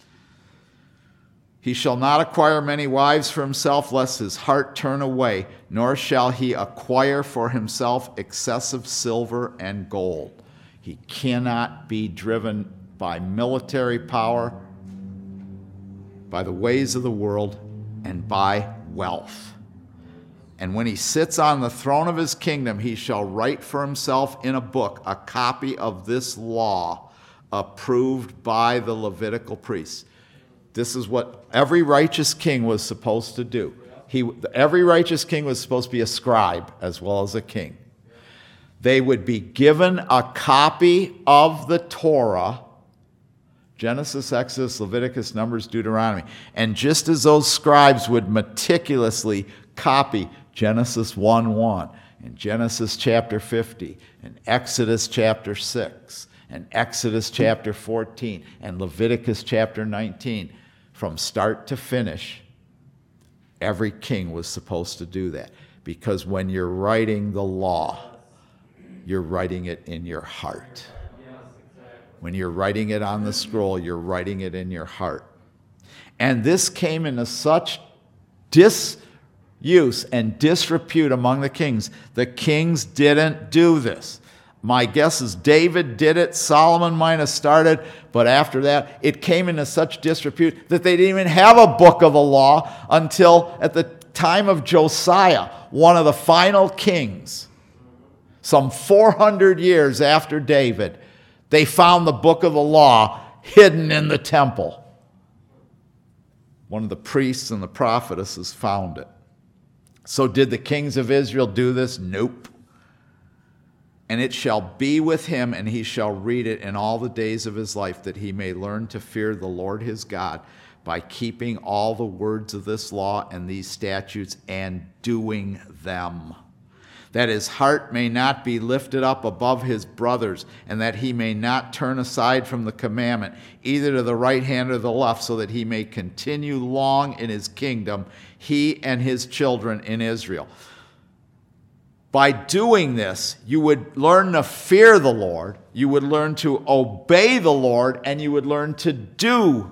He shall not acquire many wives for himself, lest his heart turn away, nor shall he acquire for himself excessive silver and gold. He cannot be driven by military power, by the ways of the world, and by wealth. And when he sits on the throne of his kingdom, he shall write for himself in a book a copy of this law approved by the Levitical priests. This is what every righteous king was supposed to do. He, every righteous king was supposed to be a scribe as well as a king. They would be given a copy of the Torah, Genesis, Exodus, Leviticus, Numbers, Deuteronomy. And just as those scribes would meticulously copy Genesis one one, and Genesis chapter fifty, and Exodus chapter six, and Exodus chapter fourteen, and Leviticus chapter nineteen, from start to finish, every king was supposed to do that. Because when you're writing the law, you're writing it in your heart. When you're writing it on the scroll, you're writing it in your heart. And this came into such disuse and disrepute among the kings. The kings didn't do this. My guess is David did it, Solomon might have started, but after that, it came into such disrepute that they didn't even have a book of the law until at the time of Josiah, one of the final kings, some four hundred years after David. They found the book of the law hidden in the temple. One of the priests and the prophetesses found it. So did the kings of Israel do this? Nope. And it shall be with him, and he shall read it in all the days of his life, that he may learn to fear the Lord his God by keeping all the words of this law and these statutes and doing them, that his heart may not be lifted up above his brothers, and that he may not turn aside from the commandment, either to the right hand or the left, so that he may continue long in his kingdom, he and his children in Israel. By doing this, you would learn to fear the Lord, you would learn to obey the Lord, and you would learn to do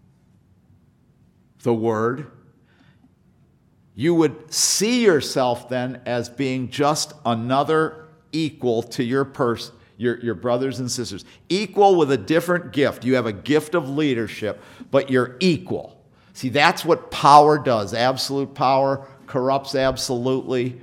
the word. You would see yourself then as being just another equal to your pers- your, your brothers and sisters. Equal with a different gift. You have a gift of leadership, but you're equal. See, that's what power does. Absolute power corrupts absolutely.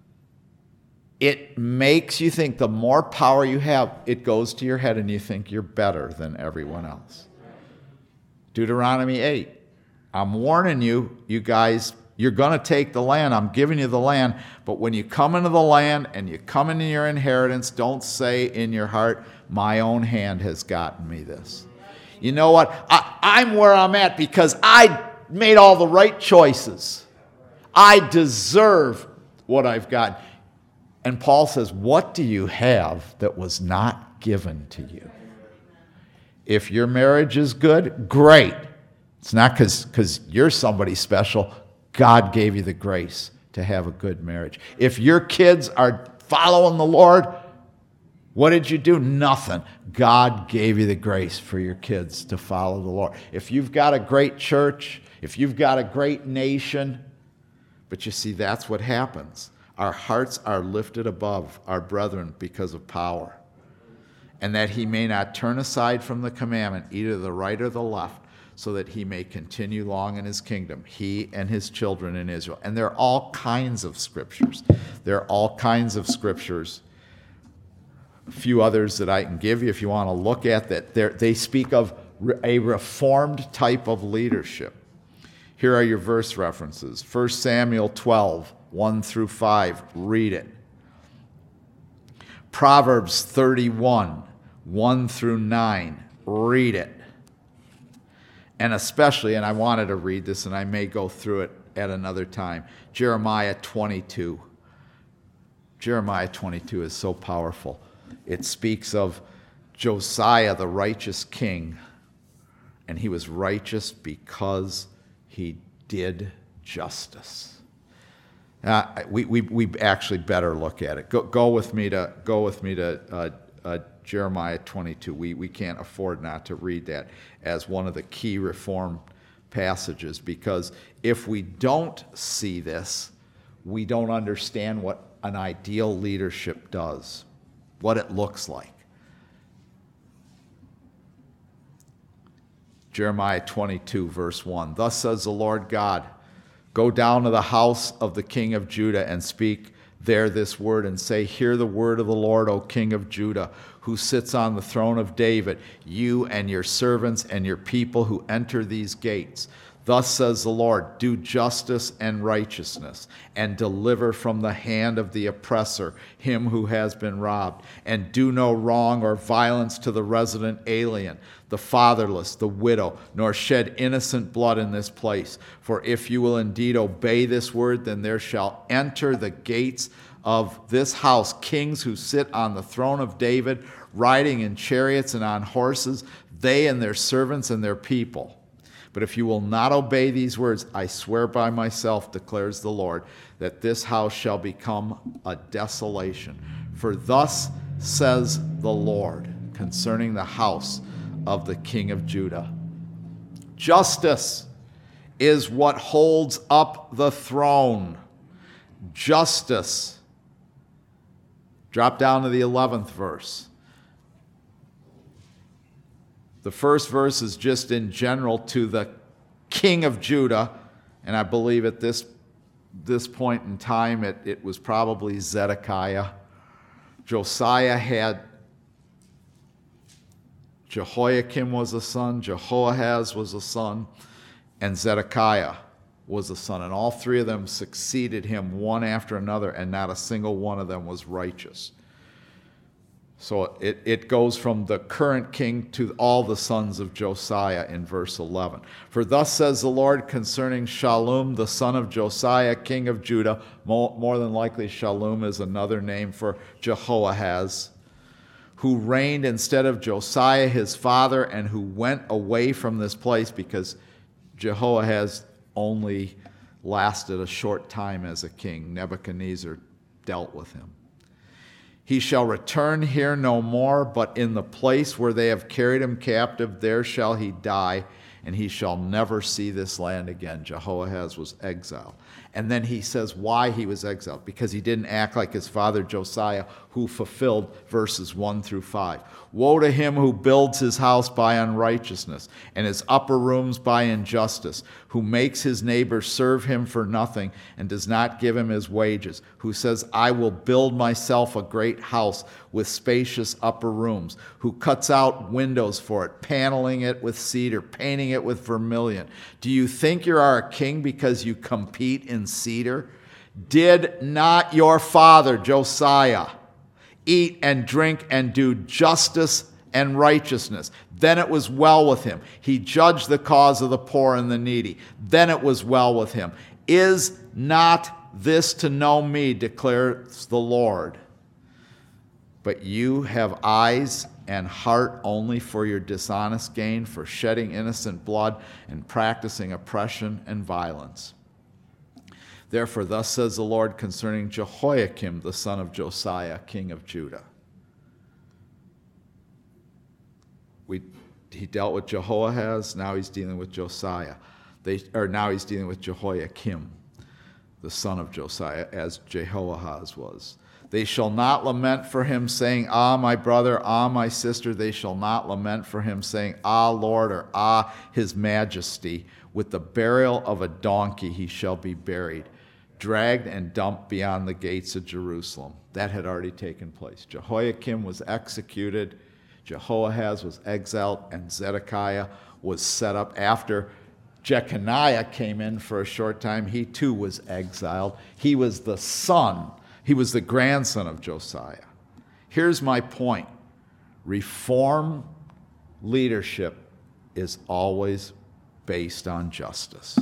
It makes you think the more power you have, it goes to your head and you think you're better than everyone else. Deuteronomy eight. I'm warning you, you guys, you're going to take the land. I'm giving you the land. But when you come into the land and you come into your inheritance, don't say in your heart, my own hand has gotten me this. You know what? I, I'm where I'm at because I made all the right choices. I deserve what I've got. And Paul says, what do you have that was not given to you? If your marriage is good, great. It's not because because you're somebody special. God gave you the grace to have a good marriage. If your kids are following the Lord, what did you do? Nothing. God gave you the grace for your kids to follow the Lord. If you've got a great church, if you've got a great nation, but you see, that's what happens. Our hearts are lifted above our brethren because of power. And that he may not turn aside from the commandment, either the right or the left, so that he may continue long in his kingdom, he and his children in Israel. And there are all kinds of scriptures. There are all kinds of scriptures. A few others that I can give you if you want to look at that. They speak of a reformed type of leadership. Here are your verse references. First Samuel twelve, one through five. Read it. Proverbs thirty-one, one through nine. Read it. And especially, and I wanted to read this, and I may go through it at another time, Jeremiah twenty-two. Jeremiah twenty-two is so powerful. It speaks of Josiah, the righteous king, and he was righteous because he did justice. Uh, we, we, we actually better look at it. Go, go with me to, go with me to uh, uh, Jeremiah twenty-two. We, we can't afford not to read that as one of the key reform passages, because if we don't see this, we don't understand what an ideal leadership does, what it looks like. Jeremiah twenty-two, verse one. Thus says the Lord God, go down to the house of the king of Judah and speak there this word and say, hear the word of the Lord, O king of Judah, who sits on the throne of David, you and your servants and your people who enter these gates. Thus says the Lord, do justice and righteousness, and deliver from the hand of the oppressor him who has been robbed, and do no wrong or violence to the resident alien, the fatherless, the widow, nor shed innocent blood in this place. For if you will indeed obey this word, then there shall enter the gates of this house kings who sit on the throne of David, riding in chariots and on horses, they and their servants and their people. But if you will not obey these words, I swear by myself, declares the Lord, that this house shall become a desolation. For thus says the Lord concerning the house of the king of Judah. Justice is what holds up the throne. Justice. Drop down to the eleventh verse. The first verse is just in general to the king of Judah, and I believe at this, this point in time it, it was probably Zedekiah. Josiah had, Jehoiakim was a son, Jehoahaz was a son, and Zedekiah was a son. And all three of them succeeded him one after another, and not a single one of them was righteous. So it, it goes from the current king to all the sons of Josiah in verse eleven. For thus says the Lord concerning Shallum, the son of Josiah, king of Judah. More, more than likely, Shallum is another name for Jehoahaz, who reigned instead of Josiah his father, and who went away from this place because Jehoahaz only lasted a short time as a king. Nebuchadnezzar dealt with him. He shall return here no more, but in the place where they have carried him captive, there shall he die, and he shall never see this land again. Jehoahaz was exiled. And then he says why he was exiled, because he didn't act like his father Josiah, who fulfilled verses one through five. Woe to him who builds his house by unrighteousness, and his upper rooms by injustice, who makes his neighbor serve him for nothing, and does not give him his wages, who says, I will build myself a great house with spacious upper rooms, who cuts out windows for it, paneling it with cedar, painting it with vermilion. Do you think you are a king because you compete in cedar? Did not your father Josiah eat and drink and do justice and righteousness? Then it was well with him. He judged the cause of the poor and the needy. Then it was well with him. Is not this to know me, declares the Lord? But you have eyes and heart only for your dishonest gain, for shedding innocent blood and practicing oppression and violence. Therefore, thus says the Lord concerning Jehoiakim, the son of Josiah, king of Judah. We, he dealt with Jehoahaz, now he's dealing with Josiah. They, or now he's dealing with Jehoiakim, the son of Josiah, as Jehoahaz was. They shall not lament for him, saying, Ah, my brother, ah, my sister. They shall not lament for him, saying, Ah, Lord, or Ah, his majesty. With the burial of a donkey he shall be buried, dragged and dumped beyond the gates of Jerusalem. That had already taken place. Jehoiakim was executed, Jehoahaz was exiled, and Zedekiah was set up. After Jeconiah came in for a short time, he too was exiled. He was the son, he was the grandson of Josiah. Here's my point. Reform leadership is always based on justice.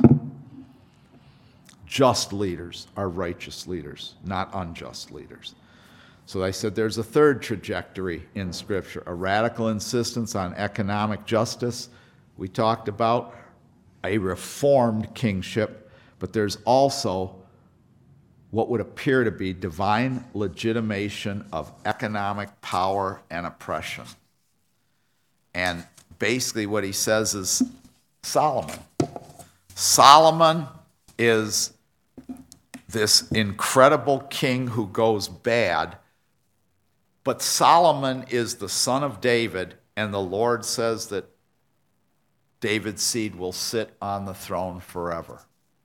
Just leaders are righteous leaders, not unjust leaders. So I said there's a third trajectory in Scripture, a radical insistence on economic justice. We talked about a reformed kingship, but there's also what would appear to be divine legitimation of economic power and oppression. And basically what he says is Solomon. Solomon is this incredible king who goes bad, but Solomon is the son of David, and the Lord says that David's seed will sit on the throne forever.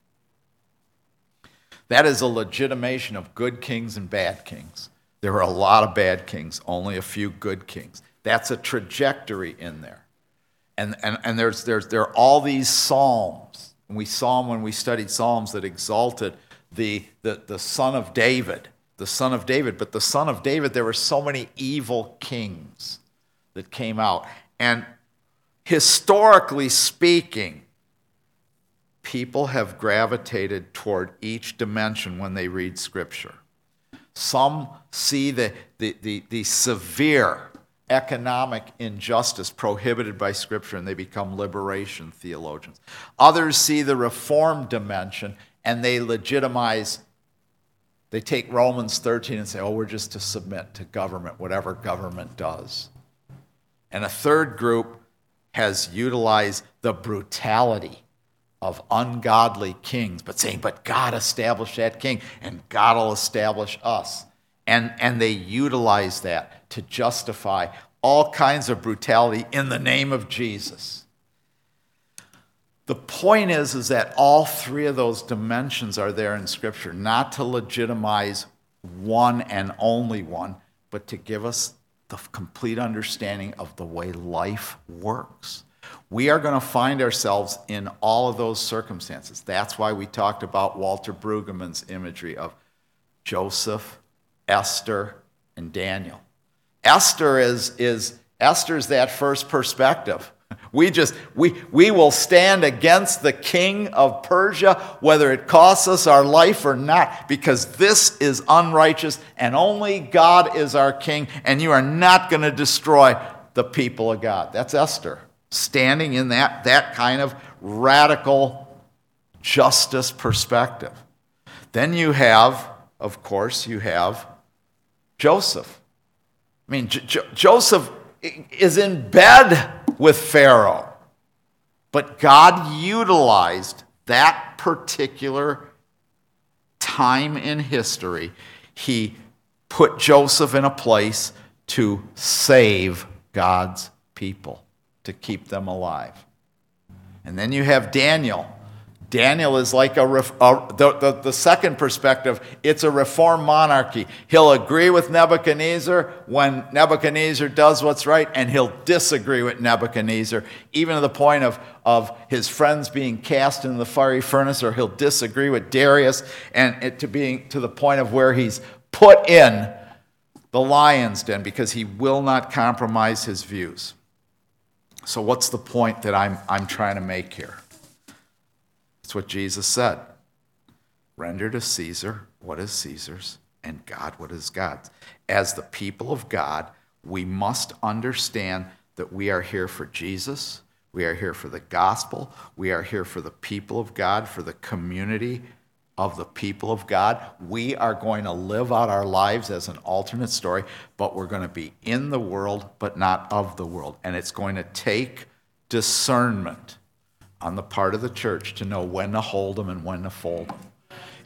That is a legitimation of good kings and bad kings. There are a lot of bad kings, only a few good kings. That's a trajectory in there. And, and, and there's, there's, there are all these psalms. And we saw them when we studied Psalms that exalted the, the, the son of David, the son of David. But the son of David, there were so many evil kings that came out. And historically speaking, people have gravitated toward each dimension when they read Scripture. Some see the, the, the, the severe economic injustice prohibited by Scripture, and they become liberation theologians. Others see the reform dimension, and they legitimize, they take Romans thirteen and say, oh, we're just to submit to government, whatever government does. And a third group has utilized the brutality of ungodly kings, but saying, but God established that king, and God will establish us. And, and they utilize that to justify all kinds of brutality in the name of Jesus. The point is, is that all three of those dimensions are there in Scripture, not to legitimize one and only one, but to give us the complete understanding of the way life works. We are going to find ourselves in all of those circumstances. That's why we talked about Walter Brueggemann's imagery of Joseph, Esther, and Daniel. Esther is, is Esther's that first perspective. We just we we will stand against the king of Persia, whether it costs us our life or not, because this is unrighteous, and only God is our king, and you are not going to destroy the people of God. That's Esther, standing in that, that kind of radical justice perspective. Then you have, of course, you have Joseph. I mean, J- J- Joseph is in bed with Pharaoh, but God utilized that particular time in history. He put Joseph in a place to save God's people, to keep them alive. And then you have Daniel. Daniel is like a, ref, a the, the, the second perspective, it's a reformed monarchy. He'll agree with Nebuchadnezzar when Nebuchadnezzar does what's right, and he'll disagree with Nebuchadnezzar, even to the point of, of his friends being cast in the fiery furnace, or he'll disagree with Darius, and it to being to the point of where he's put in the lion's den because he will not compromise his views. So what's the point that I'm, I'm trying to make here? It's what Jesus said. Render to Caesar what is Caesar's, and God what is God's. As the people of God, we must understand that we are here for Jesus, we are here for the gospel, we are here for the people of God, for the community of the people of God. We are going to live out our lives as an alternate story, but we're going to be in the world, but not of the world. And it's going to take discernment on the part of the church to know when to hold them and when to fold them.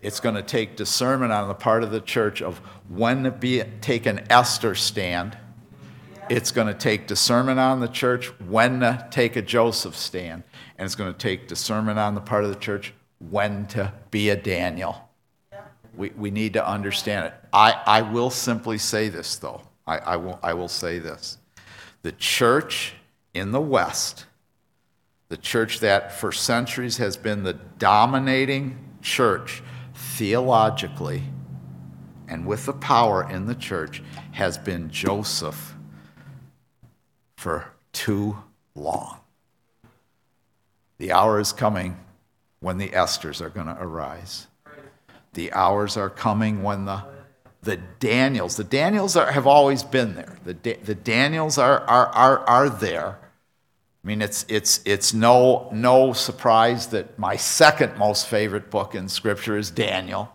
It's going to take discernment on the part of the church of when to be, take an Esther stand. It's going to take discernment on the church when to take a Joseph stand. And it's going to take discernment on the part of the church when to be a Daniel. We, we need to understand it. I, I will simply say this, though. I, I, will, I will say this. The church in the West, the church that for centuries has been the dominating church theologically and with the power in the church, has been Joseph for too long. The hour is coming when the Esthers are going to arise. The hours are coming when the the Daniels, the Daniels are, have always been there. The the Daniels are are are are there. I mean, it's it's it's no no surprise that my second most favorite book in Scripture is Daniel.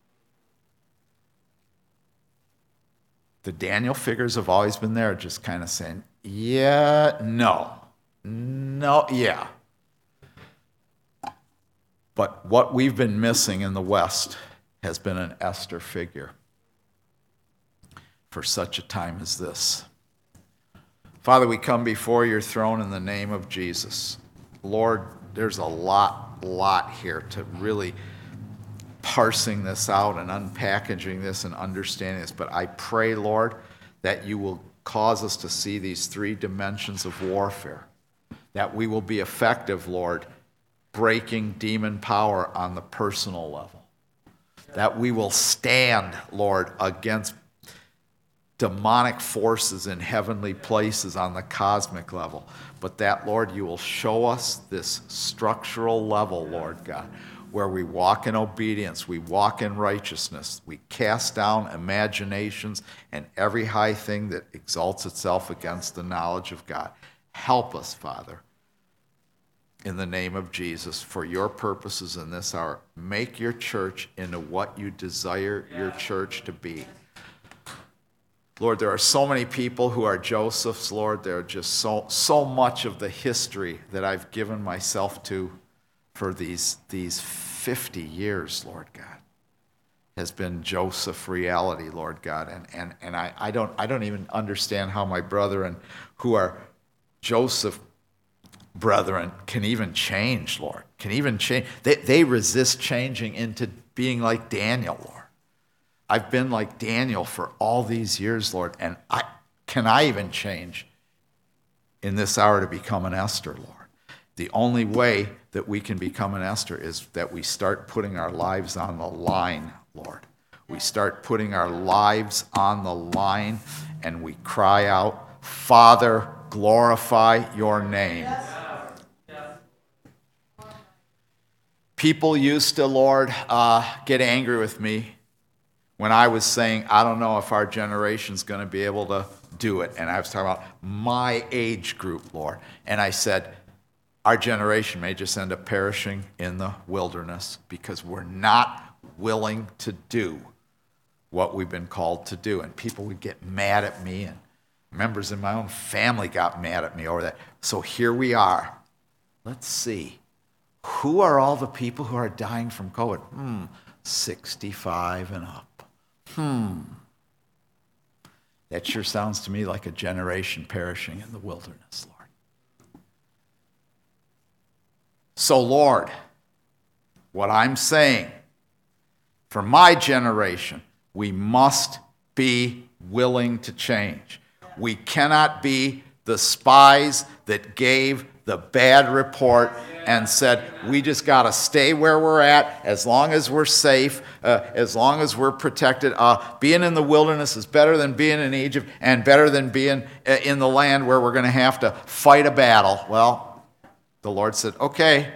The Daniel figures have always been there, just kind of saying, yeah, no, no, yeah. But what we've been missing in the West has been an Esther figure for such a time as this. Father, we come before your throne in the name of Jesus. Lord, there's a lot, lot here to really parsing this out and unpackaging this and understanding this. But I pray, Lord, that you will cause us to see these three dimensions of warfare, that we will be effective, Lord, breaking demon power on the personal level, that we will stand, Lord, against demonic forces in heavenly places on the cosmic level, but that, Lord, you will show us this structural level, Lord God, where we walk in obedience, we walk in righteousness, we cast down imaginations and every high thing that exalts itself against the knowledge of God. Help us, Father, in the name of Jesus, for your purposes in this hour. Make your church into what you desire your church to be. Lord, there are so many people who are Josephs, Lord. There are just so so much of the history that I've given myself to for these, these fifty years, Lord God, has been Joseph reality, Lord God. And, and, and I, I, don't, I don't even understand how my brethren who are Joseph brethren can even change, Lord, can even change. They, they resist changing into being like Daniel, Lord. I've been like Daniel for all these years, Lord, and I can I even change in this hour to become an Esther, Lord? The only way that we can become an Esther is that we start putting our lives on the line, Lord. We start putting our lives on the line and we cry out, Father, glorify your name. People used to, Lord, uh, get angry with me when I was saying, I don't know if our generation's going to be able to do it. And I was talking about my age group, Lord. And I said, our generation may just end up perishing in the wilderness because we're not willing to do what we've been called to do. And people would get mad at me, and members in my own family got mad at me over that. So here we are. Let's see. Who are all the people who are dying from COVID? Hmm, sixty-five and up. Hmm. That sure sounds to me like a generation perishing in the wilderness, Lord. So, Lord, what I'm saying, for my generation, we must be willing to change. We cannot be the spies that gave the bad report and said, we just got to stay where we're at as long as we're safe, uh, as long as we're protected. Uh, being in the wilderness is better than being in Egypt and better than being in the land where we're going to have to fight a battle. Well, the Lord said, okay,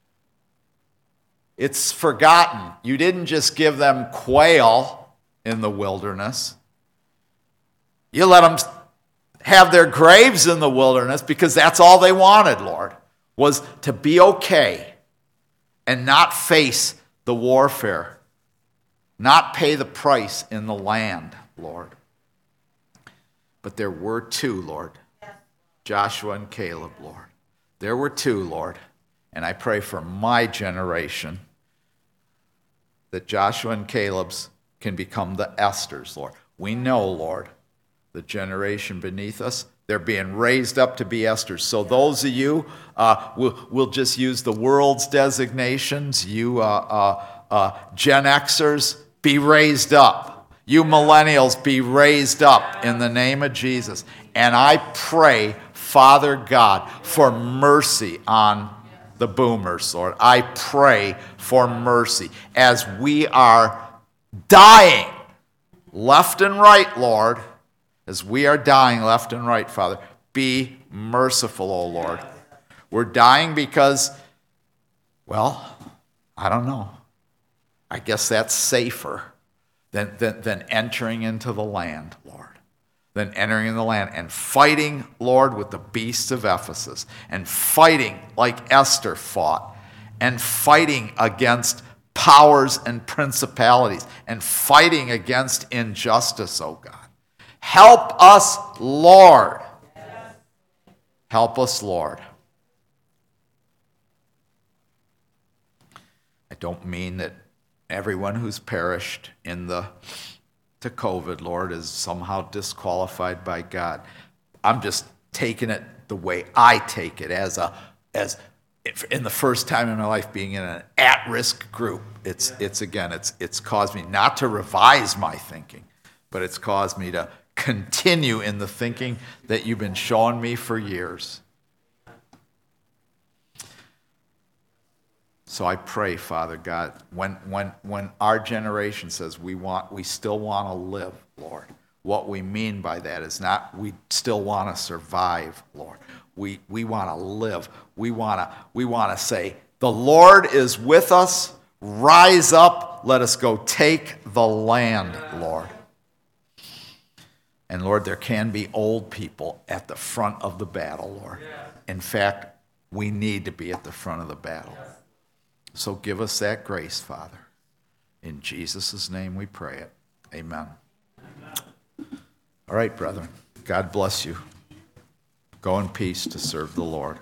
it's forgotten. You didn't just give them quail in the wilderness. You let them have their graves in the wilderness because that's all they wanted, Lord, was to be okay and not face the warfare, not pay the price in the land, Lord. But there were two, Lord, Joshua and Caleb, Lord. There were two, Lord, and I pray for my generation that Joshua and Caleb's can become the Esthers, Lord. We know, Lord, the generation beneath us, they're being raised up to be Esthers. So those of you, uh, we'll, we'll just use the world's designations. You uh, uh, uh, Gen Xers, be raised up. You millennials, be raised up in the name of Jesus. And I pray, Father God, for mercy on the boomers, Lord. I pray for mercy as we are dying left and right, Lord. As we are dying left and right, Father, be merciful, O Lord. We're dying because, well, I don't know. I guess that's safer than, than, than entering into the land, Lord. Than entering in the land and fighting, Lord, with the beasts of Ephesus, and fighting like Esther fought, and fighting against powers and principalities, and fighting against injustice, oh God. Help us, Lord. Help us, Lord. I don't mean that everyone who's perished in the to COVID, Lord, is somehow disqualified by God. I'm just taking it the way I take it, as a as in the first time in my life being in an at-risk group. It's it's again, it's it's caused me not to revise my thinking, but it's caused me to continue in the thinking that you've been showing me for years. So I pray, Father God, when when when our generation says we want we still want to live, Lord, what we mean by that is not we still want to survive, Lord. We we want to live. We want to we want to say, the Lord is with us. Rise up, let us go take the land, Lord. And Lord, there can be old people at the front of the battle, Lord. In fact, we need to be at the front of the battle. So give us that grace, Father. In Jesus' name we pray it. Amen. All right, brethren. God bless you. Go in peace to serve the Lord.